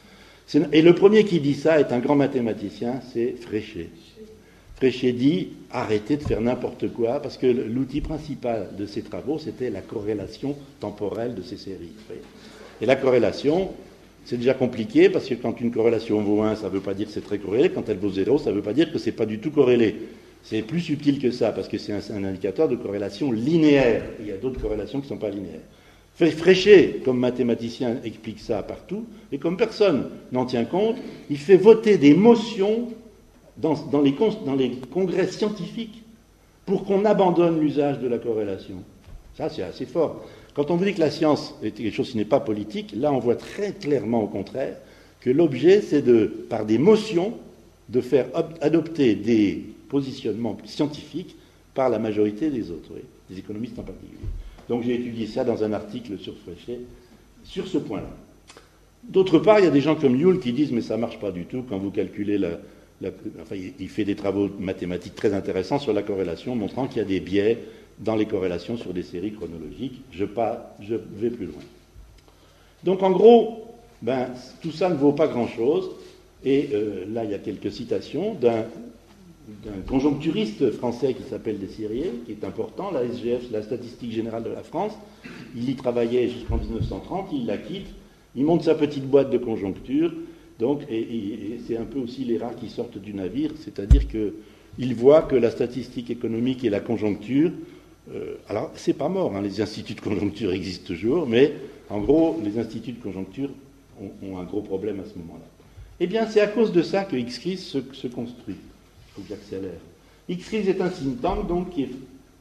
Et le premier qui dit ça est un grand mathématicien, c'est Fréchet. Fréchet dit arrêtez de faire n'importe quoi, parce que l'outil principal de ses travaux c'était la corrélation temporelle de ces séries. Et la corrélation, c'est déjà compliqué, parce que quand une corrélation vaut 1, ça ne veut pas dire que c'est très corrélé. Quand elle vaut 0, ça ne veut pas dire que ce n'est pas du tout corrélé. C'est plus subtil que ça, parce que c'est un indicateur de corrélation linéaire. Il y a d'autres corrélations qui ne sont pas linéaires. Fréchet, comme mathématicien, explique ça partout, et comme personne n'en tient compte, il fait voter des motions dans les congrès scientifiques pour qu'on abandonne l'usage de la corrélation. Ça, c'est assez fort. Quand on vous dit que la science est quelque chose qui n'est pas politique, là on voit très clairement au contraire que l'objet c'est par des motions, de faire adopter des positionnements scientifiques par la majorité des autres, oui, des économistes en particulier. Donc j'ai étudié ça dans un article sur Fréchet, sur ce point-là. D'autre part, il y a des gens comme Yule qui disent mais ça ne marche pas du tout quand vous calculez enfin, il fait des travaux mathématiques très intéressants sur la corrélation, montrant qu'il y a des biais dans les corrélations sur des séries chronologiques. Je vais plus loin. Donc en gros, tout ça ne vaut pas grand-chose. Et là, il y a quelques citations d'un conjoncturiste français qui s'appelle Dessirier, qui est important, la SGF, la Statistique Générale de la France. Il y travaillait jusqu'en 1930, il la quitte, il monte sa petite boîte de conjoncture, donc, et c'est un peu aussi les rats qui sortent du navire, c'est-à-dire qu'il voit que la statistique économique et la conjoncture, alors c'est pas mort, hein, les instituts de conjoncture existent toujours, mais en gros, les instituts de conjoncture ont un gros problème à ce moment-là. Eh bien, c'est à cause de ça que XRIS se construit. Il faut que j'accélère. XRIS est un think tank donc, qui est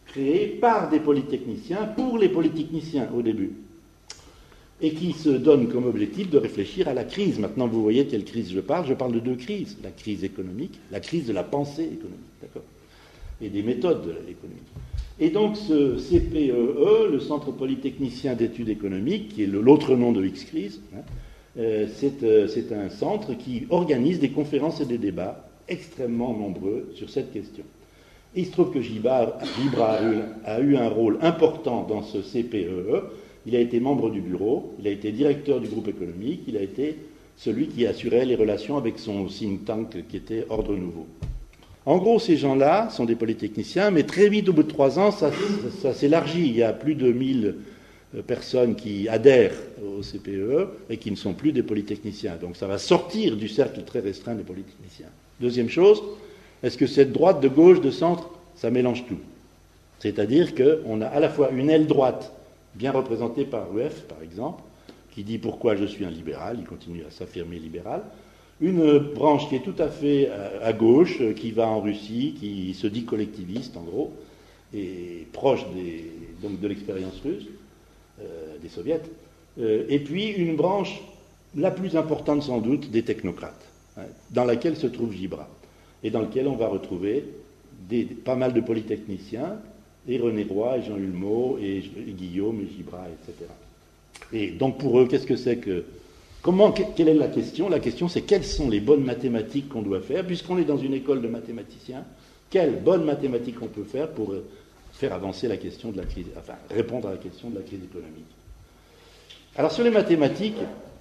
créé par des polytechniciens, pour les polytechniciens au début, et qui se donne comme objectif de réfléchir à la crise. Maintenant, vous voyez de quelle crise je parle. Je parle de deux crises. La crise économique, la crise de la pensée économique, d'accord, et des méthodes de l'économie. Et donc ce CPEE, le Centre Polytechnicien d'études économiques, qui est l'autre nom de X-Crise, c'est un centre qui organise des conférences et des débats extrêmement nombreux sur cette question. Et il se trouve que Gibra a eu un rôle important dans ce CPEE. Il a été membre du bureau, il a été directeur du groupe économique, il a été celui qui assurait les relations avec son think tank qui était Ordre Nouveau. En gros, ces gens-là sont des polytechniciens, mais très vite, au bout de 3 ans, ça s'élargit. Il y a plus de 1000 personnes qui adhèrent au CPEE et qui ne sont plus des polytechniciens. Donc ça va sortir du cercle très restreint des polytechniciens. Deuxième chose, est-ce que cette droite, de gauche, de centre, ça mélange tout? C'est-à-dire qu'on a à la fois une aile droite, bien représentée par Rueff, par exemple, qui dit pourquoi je suis un libéral, il continue à s'affirmer libéral, une branche qui est tout à fait à gauche, qui va en Russie, qui se dit collectiviste en gros, et proche donc de l'expérience russe, des soviets, et puis une branche la plus importante sans doute des technocrates, dans laquelle se trouve Gibra, et dans laquelle on va retrouver pas mal de polytechniciens, et René Roy, et Jean Hulmeau, et Guillaume, et Gibra, etc. Et donc pour eux, qu'est-ce que c'est que... Quelle est la question? La question, c'est quelles sont les bonnes mathématiques qu'on doit faire, puisqu'on est dans une école de mathématiciens, quelles bonnes mathématiques on peut faire pour faire avancer la question de la crise, enfin, répondre à la question de la crise économique. Alors, sur les mathématiques,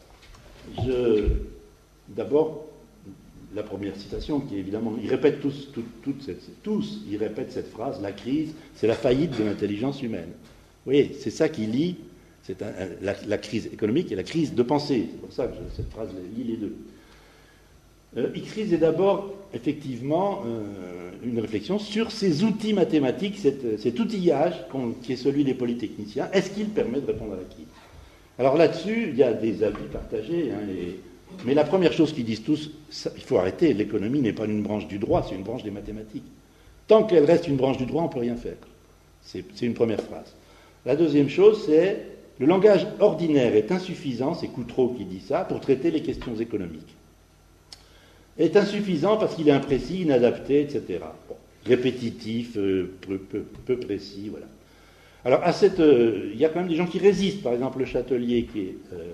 d'abord, la première citation, qui évidemment, ils répètent tous, ils répètent cette phrase, la crise, c'est la faillite de l'intelligence humaine. Vous voyez, c'est ça qui lie la crise économique et la crise de pensée. C'est pour ça que cette phrase lie les deux. X-Crise est d'abord, effectivement, une réflexion sur ces outils mathématiques, cet outillage qui est celui des polytechniciens. Est-ce qu'il permet de répondre à la crise? Alors là-dessus, il y a des avis partagés, mais la première chose qu'ils disent tous, il faut arrêter, l'économie n'est pas une branche du droit, c'est une branche des mathématiques. Tant qu'elle reste une branche du droit, on ne peut rien faire. C'est une première phrase. La deuxième chose, c'est le langage ordinaire est insuffisant, c'est Coutreau qui dit ça, pour traiter les questions économiques. Est insuffisant parce qu'il est imprécis, inadapté, etc. Bon, répétitif, peu précis, voilà. Alors, il y a quand même des gens qui résistent. Par exemple, le Châtelier, qui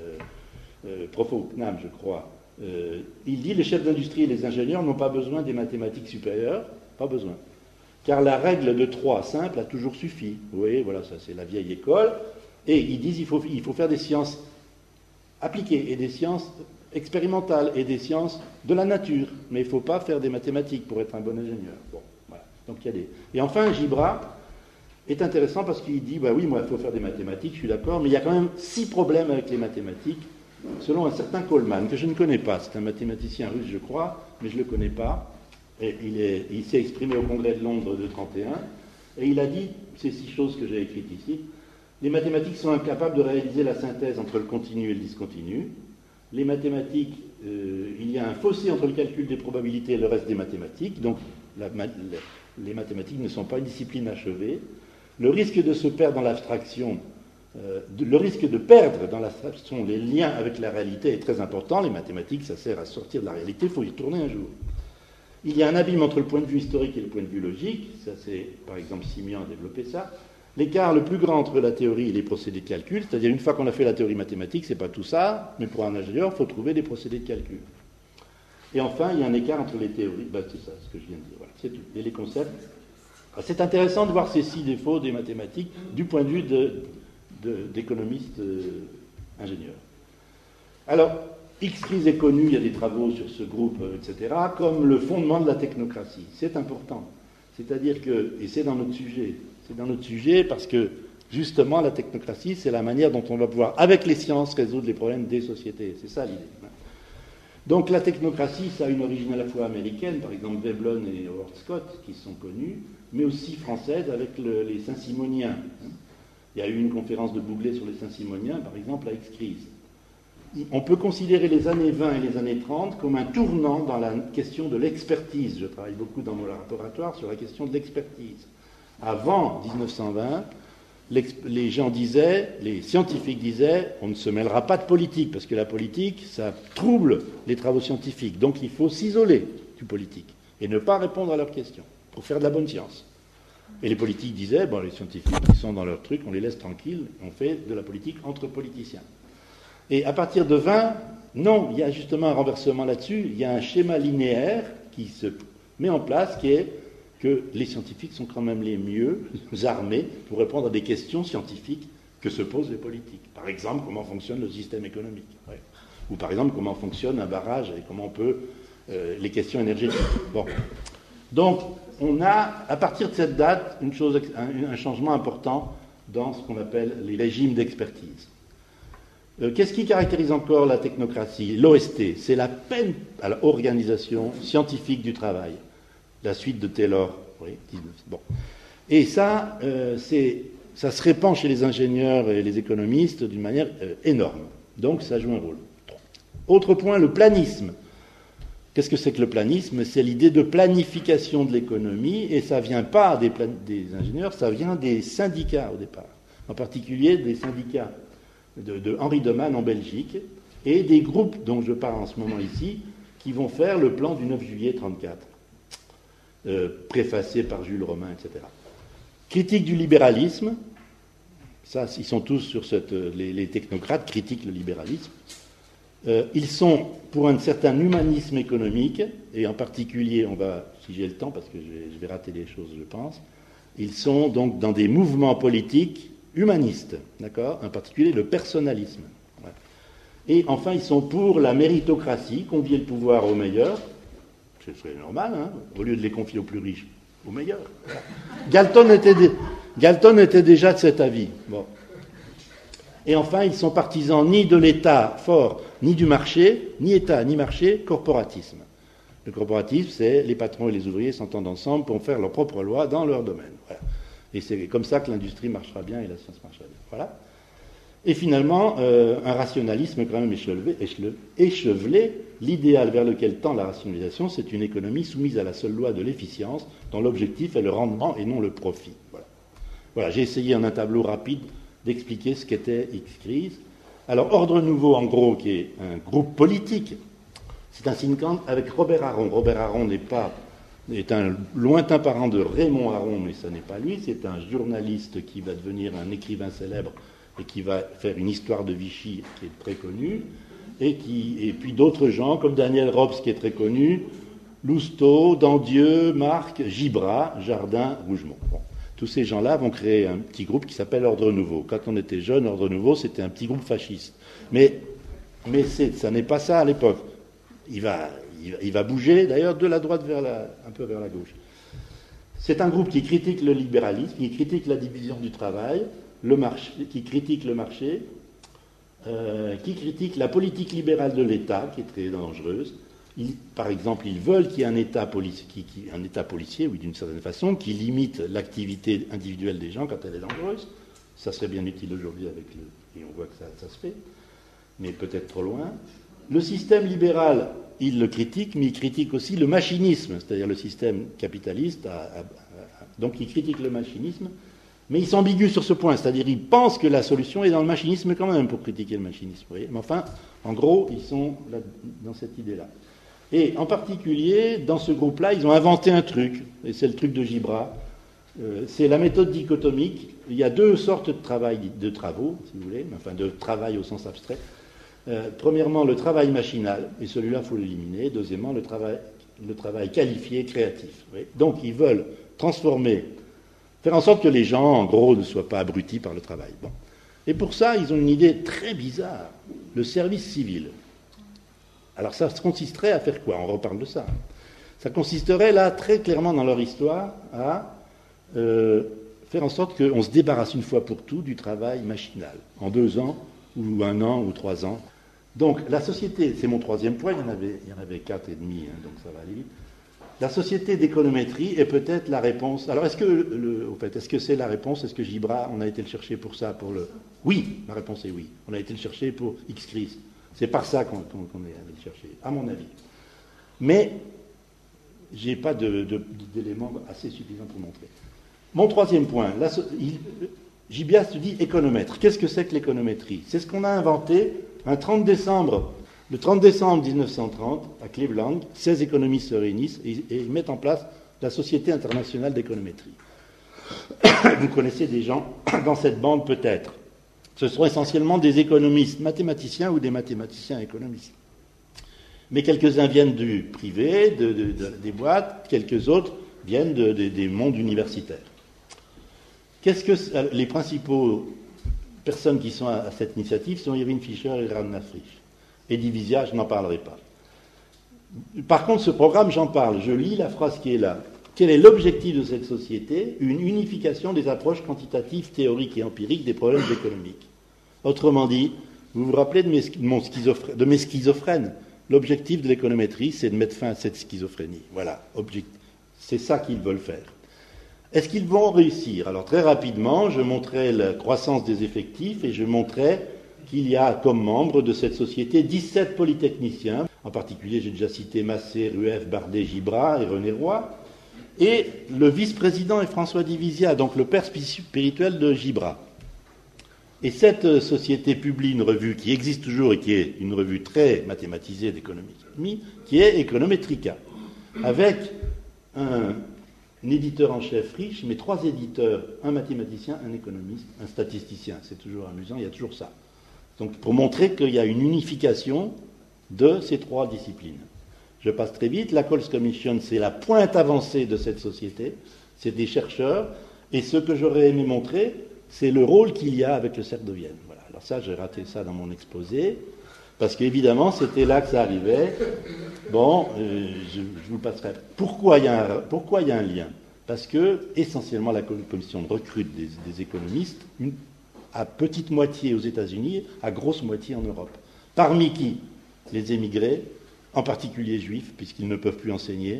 est prof au CNAM, je crois, il dit les chefs d'industrie et les ingénieurs n'ont pas besoin des mathématiques supérieures, pas besoin. Car la règle de 3 simple a toujours suffi. Vous voyez, voilà, ça c'est la vieille école. Et ils disent qu'il faut faire des sciences appliquées et des sciences expérimentales et des sciences de la nature. Mais il ne faut pas faire des mathématiques pour être un bon ingénieur. Bon, voilà. Donc il y a des... Et enfin, Gibra est intéressant parce qu'il dit, bah oui, moi il faut faire des mathématiques, je suis d'accord, mais il y a quand même 6 problèmes avec les mathématiques, selon un certain Coleman, que je ne connais pas. C'est un mathématicien russe, je crois, mais je ne le connais pas. Et il s'est exprimé au Congrès de Londres de 1931, et il a dit ces 6 choses que j'ai écrites ici. Les mathématiques sont incapables de réaliser la synthèse entre le continu et le discontinu. Les mathématiques, il y a un fossé entre le calcul des probabilités et le reste des mathématiques, donc les mathématiques ne sont pas une discipline achevée. Le risque de se perdre dans l'abstraction, le risque de perdre dans l'abstraction les liens avec la réalité est très important. Les mathématiques, ça sert à sortir de la réalité, il faut y retourner un jour. Il y a un abîme entre le point de vue historique et le point de vue logique, ça c'est, par exemple, Simian a développé ça. L'écart le plus grand entre la théorie et les procédés de calcul, c'est-à-dire une fois qu'on a fait la théorie mathématique, c'est pas tout ça, mais pour un ingénieur, il faut trouver des procédés de calcul. Et enfin, il y a un écart entre les théories, c'est ça, ce que je viens de dire, voilà, c'est tout. Et les concepts. C'est intéressant de voir ces 6 défauts des mathématiques du point de vue d'économistes ingénieurs. Alors, X-Crise est connu, il y a des travaux sur ce groupe, etc., comme le fondement de la technocratie. C'est important. C'est-à-dire que, et c'est dans notre sujet, parce que, justement, la technocratie, c'est la manière dont on va pouvoir, avec les sciences, résoudre les problèmes des sociétés. C'est ça l'idée. Donc la technocratie, ça a une origine à la fois américaine, par exemple Veblen et Howard Scott, qui sont connus, mais aussi française avec les Saint-Simoniens. Il y a eu une conférence de Bouglet sur les Saint-Simoniens, par exemple, à X-Crise. On peut considérer les années 20 et les années 30 comme un tournant dans la question de l'expertise. Je travaille beaucoup dans mon laboratoire sur la question de l'expertise. Avant 1920, les gens disaient, les scientifiques disaient, on ne se mêlera pas de politique, parce que la politique, ça trouble les travaux scientifiques. Donc il faut s'isoler du politique et ne pas répondre à leurs questions pour faire de la bonne science. Et les politiques disaient, bon, les scientifiques, ils sont dans leur truc, on les laisse tranquilles, on fait de la politique entre politiciens. Et à partir de 20, non, il y a justement un renversement là-dessus, il y a un schéma linéaire qui se met en place, qui est que les scientifiques sont quand même les mieux armés pour répondre à des questions scientifiques que se posent les politiques. Par exemple, comment fonctionne le système économique. Ouais. Ou par exemple, comment fonctionne un barrage et comment on peut... les questions énergétiques. Bon. Donc, on a, à partir de cette date, un changement important dans ce qu'on appelle les régimes d'expertise. Qu'est-ce qui caractérise encore la technocratie? L'OST, c'est la peine à l'organisation scientifique du travail. La suite de Taylor. Oui, 19. Bon. Et ça, ça se répand chez les ingénieurs et les économistes d'une manière énorme. Donc, ça joue un rôle. Autre point, le planisme. Qu'est-ce que c'est que le planisme? C'est l'idée de planification de l'économie, et ça ne vient pas des ingénieurs, ça vient des syndicats au départ. En particulier des syndicats de Henri Demann en Belgique, et des groupes dont je parle en ce moment ici, qui vont faire le plan du 9 juillet 1934, préfacé par Jules Romain, etc. Critique du libéralisme, ça, ils sont tous sur les technocrates critiquent le libéralisme. Ils sont pour un certain humanisme économique, et en particulier, si j'ai le temps, parce que je vais rater des choses, je pense, ils sont donc dans des mouvements politiques humanistes, d'accord, en particulier le personnalisme. Ouais. Et enfin, ils sont pour la méritocratie, confier le pouvoir aux meilleurs, ce serait normal, hein, au lieu de les confier aux plus riches, aux meilleurs. Galton était déjà de cet avis. Bon. Et enfin, ils sont partisans ni de l'État fort, ni du marché, ni État, ni marché, corporatisme. Le corporatisme, c'est les patrons et les ouvriers s'entendent ensemble pour faire leurs propres lois dans leur domaine. Voilà. Et c'est comme ça que l'industrie marchera bien et la science marchera bien. Voilà. Et finalement, un rationalisme quand même échevelé. L'idéal vers lequel tend la rationalisation, c'est une économie soumise à la seule loi de l'efficience, dont l'objectif est le rendement et non le profit. Voilà, j'ai essayé en un tableau rapide d'expliquer ce qu'était X-Crise. Alors, Ordre Nouveau, en gros, qui est un groupe politique, c'est un think tank avec Robert Aron. Robert Aron est un lointain parent de Raymond Aron, mais ce n'est pas lui. C'est un journaliste qui va devenir un écrivain célèbre et qui va faire une histoire de Vichy qui est très connue, et puis d'autres gens, comme Daniel Robs, qui est très connu, Lousteau, Dandieu, Marc, Gibrat, Jardin, Rougemont. Bon. Tous ces gens-là vont créer un petit groupe qui s'appelle Ordre Nouveau. Quand on était jeune, Ordre Nouveau, c'était un petit groupe fasciste. Mais ça n'est pas ça à l'époque. Il va bouger, d'ailleurs, de la droite un peu vers la gauche. C'est un groupe qui critique le libéralisme, qui critique la division du travail, qui critique le marché, qui critique la politique libérale de l'État, qui est très dangereuse. Par exemple, ils veulent qu'il y ait un État policier, oui, d'une certaine façon, qui limite l'activité individuelle des gens quand elle est dangereuse. Ça serait bien utile aujourd'hui et on voit que ça se fait, mais peut-être trop loin. Le système libéral, ils le critiquent, mais ils critiquent aussi le machinisme, c'est-à-dire le système capitaliste. Donc ils critiquent le machinisme, mais ils sont ambigus sur ce point, c'est-à-dire ils pensent que la solution est dans le machinisme quand même pour critiquer le machinisme. Vous voyez, mais enfin, en gros, ils sont là, dans cette idée-là. Et en particulier, dans ce groupe-là, ils ont inventé un truc, et c'est le truc de Gibrat. C'est la méthode dichotomique. Il y a deux sortes de travaux, si vous voulez, enfin de travail au sens abstrait. Premièrement, le travail machinal, et celui-là, il faut l'éliminer. Deuxièmement, le travail qualifié, créatif. Oui. Donc, ils veulent faire en sorte que les gens, en gros, ne soient pas abrutis par le travail. Bon. Et pour ça, ils ont une idée très bizarre, le service civil. Alors ça consisterait à faire quoi? On reparle de ça. Ça consisterait là, très clairement dans leur histoire, à faire en sorte qu'on se débarrasse une fois pour tout du travail machinal, en 2 ans, ou 1 an, ou 3 ans. Donc la société, c'est mon troisième point, il y en avait 4 et demi, hein, donc ça va aller vite. La société d'économétrie est peut-être la réponse. Alors est-ce que c'est la réponse? Est-ce que Gibrat, on a été le chercher pour ça, Oui, la réponse est oui. On a été le chercher pour X-Crise. C'est par ça qu'on est allé le chercher, à mon avis. Mais je n'ai pas d'éléments assez suffisants pour montrer. Mon troisième point, Gibias dit économètre. Qu'est-ce que c'est que l'économétrie? C'est ce qu'on a inventé le 30 décembre 1930 à Cleveland. 16 économistes se réunissent et ils mettent en place la Société internationale d'économétrie. Vous connaissez des gens dans cette bande peut-être. Ce sont essentiellement des économistes mathématiciens ou des mathématiciens économistes. Mais quelques-uns viennent du privé, des boîtes, quelques autres viennent des mondes universitaires. Les principaux personnes qui sont à cette initiative sont Irving Fisher et Ragnar Frisch. Et Divisia, je n'en parlerai pas. Par contre, ce programme, j'en parle. Je lis la phrase qui est là. Quel est l'objectif de cette société? Une unification des approches quantitatives, théoriques et empiriques des problèmes économiques. Autrement dit, vous vous rappelez de mes schizophrènes? L'objectif de l'économétrie, c'est de mettre fin à cette schizophrénie. Voilà, c'est ça qu'ils veulent faire. Est-ce qu'ils vont réussir? Alors très rapidement, je montrais la croissance des effectifs et je montrais qu'il y a comme membres de cette société 17 polytechniciens. En particulier, j'ai déjà cité Massé, Rueff, Bardet, Gibra et René Roy. Et le vice-président est François Divisia, donc le père spirituel de Gibra. Et cette société publie une revue qui existe toujours et qui est une revue très mathématisée d'économie, qui est Econometrica, avec un éditeur en chef riche, mais 3 éditeurs, un mathématicien, un économiste, un statisticien. C'est toujours amusant, il y a toujours ça. Donc pour montrer qu'il y a une unification de ces 3 disciplines. Je passe très vite. La Coles Commission, c'est la pointe avancée de cette société. C'est des chercheurs. Et ce que j'aurais aimé montrer, c'est le rôle qu'il y a avec le cercle de Vienne. Voilà. Alors ça, j'ai raté ça dans mon exposé, parce qu'évidemment, c'était là que ça arrivait. Bon, je vous passerai. Pourquoi il y a un lien? Parce que, essentiellement, la commission recrute des économistes, à petite moitié aux États-Unis, à grosse moitié en Europe. Parmi qui? Les émigrés, en particulier juifs, puisqu'ils ne peuvent plus enseigner,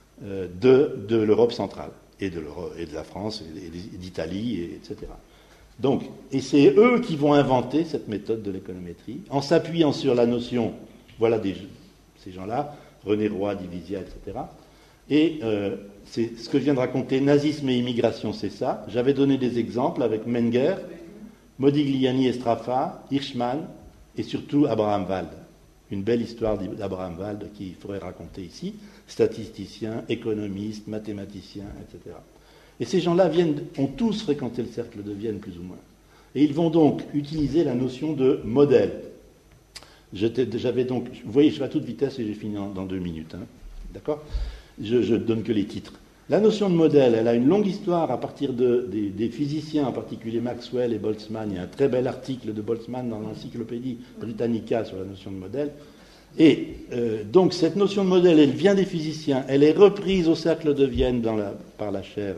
de l'Europe centrale, et de la France, et d'Italie, etc. Donc, et c'est eux qui vont inventer cette méthode de l'économétrie, en s'appuyant sur la notion, voilà ces gens-là, René Roy, Divisia, etc. Et c'est ce que je viens de raconter, nazisme et immigration, c'est ça. J'avais donné des exemples avec Menger, Modigliani et Straffa, Hirschman, et surtout Abraham Wald. Une belle histoire d'Abraham Wald qu'il faudrait raconter ici, statisticien, économiste, mathématicien, etc. Et ces gens-là ont tous fréquenté le cercle de Vienne, plus ou moins. Et ils vont donc utiliser la notion de modèle. J'avais donc, vous voyez, je vais à toute vitesse et j'ai fini dans 2 minutes. Hein, d'accord? Je donne que les titres. La notion de modèle, elle a une longue histoire à partir des physiciens, en particulier Maxwell et Boltzmann. Il y a un très bel article de Boltzmann dans l'Encyclopédie Britannica sur la notion de modèle. Et donc cette notion de modèle, elle vient des physiciens, elle est reprise au cercle de Vienne par la chaire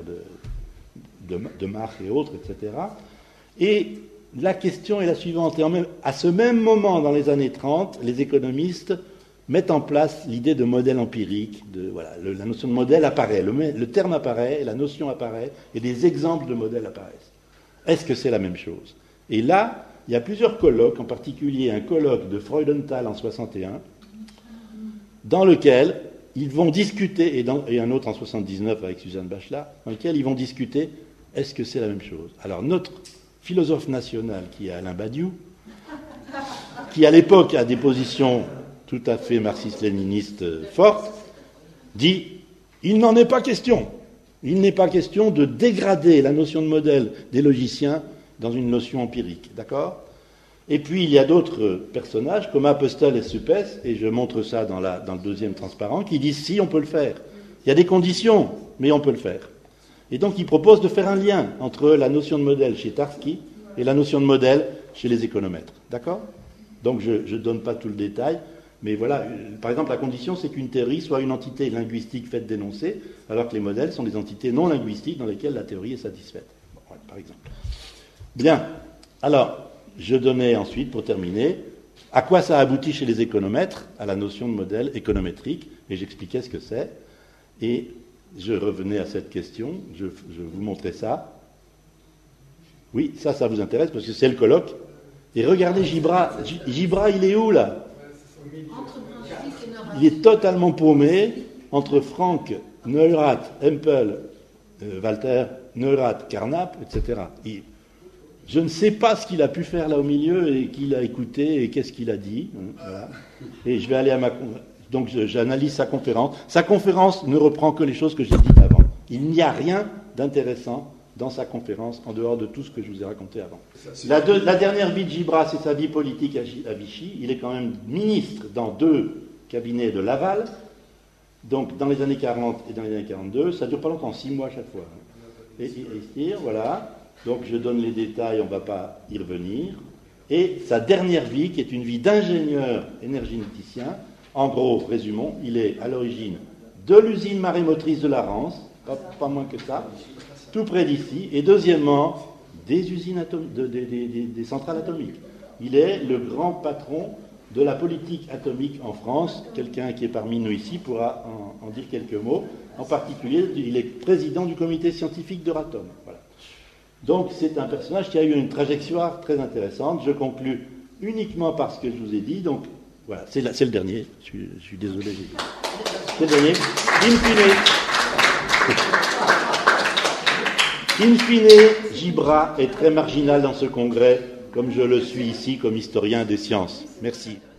de Mach et autres, etc. Et la question est la suivante. Et à ce même moment, dans les années 30, les économistes mettent en place l'idée de modèle empirique. La notion de modèle apparaît, le terme apparaît, la notion apparaît, et des exemples de modèles apparaissent. Est-ce que c'est la même chose? Et là, il y a plusieurs colloques, en particulier un colloque de Freudenthal en 61, dans lequel ils vont discuter, et un autre en 79 avec Suzanne Bachelard, dans lequel ils vont discuter, est-ce que c'est la même chose? Alors notre philosophe national, qui est Alain Badiou, qui à l'époque a des positions tout à fait marxiste-léniniste forte, dit « Il n'en est pas question. Il n'est pas question de dégrader la notion de modèle des logiciens dans une notion empirique. » D'accord? Et puis, il y a d'autres personnages, comme Apostol et Suppes, et je montre ça dans le deuxième transparent, qui disent « Si, on peut le faire. Il y a des conditions, mais on peut le faire. » Et donc, ils proposent de faire un lien entre la notion de modèle chez Tarski et la notion de modèle chez les économètres. D'accord? Donc, je ne donne pas tout le détail. Mais voilà, par exemple, la condition, c'est qu'une théorie soit une entité linguistique faite d'énoncés, alors que les modèles sont des entités non linguistiques dans lesquelles la théorie est satisfaite. Bon, ouais, par exemple. Bien. Alors, je donnais ensuite, pour terminer, à quoi ça aboutit chez les économètres, à la notion de modèle économétrique, et j'expliquais ce que c'est. Et je revenais à cette question, je vous montrais ça. Oui, ça vous intéresse, parce que c'est le colloque. Et regardez Gibra. Gibra, il est où, là? Il est totalement paumé entre Frank, Neurath, Hempel, Walter Neurath, Carnap, etc. Je ne sais pas ce qu'il a pu faire là au milieu et qui l'a écouté et qu'est-ce qu'il a dit. Voilà. Et je vais aller à donc j'analyse sa conférence. Sa conférence ne reprend que les choses que j'ai dites avant. Il n'y a rien d'intéressant dans sa conférence en dehors de tout ce que je vous ai raconté avant. La dernière vie de Gibra, c'est sa vie politique à Vichy. Il est quand même ministre dans 2 cabinets de Laval, donc dans les années 40 et dans les années 42. Ça ne dure pas longtemps, 6 mois à chaque fois. Et voilà. Donc je donne les détails, on ne va pas y revenir. Et sa dernière vie, qui est une vie d'ingénieur énergéticien, en gros, résumons, il est à l'origine de l'usine marémotrice de la Rance, pas moins que ça, tout près d'ici, et deuxièmement, des usines des centrales atomiques. Il est le grand patron de la politique atomique en France. Quelqu'un qui est parmi nous ici pourra en dire quelques mots. En particulier, il est président du comité scientifique d'Euratom. Voilà. Donc c'est un personnage qui a eu une trajectoire très intéressante. Je conclus uniquement par ce que je vous ai dit. Donc voilà, c'est le dernier. Je suis désolé. C'est le dernier. In fine, Gibra est très marginal dans ce congrès, comme je le suis ici comme historien des sciences. Merci.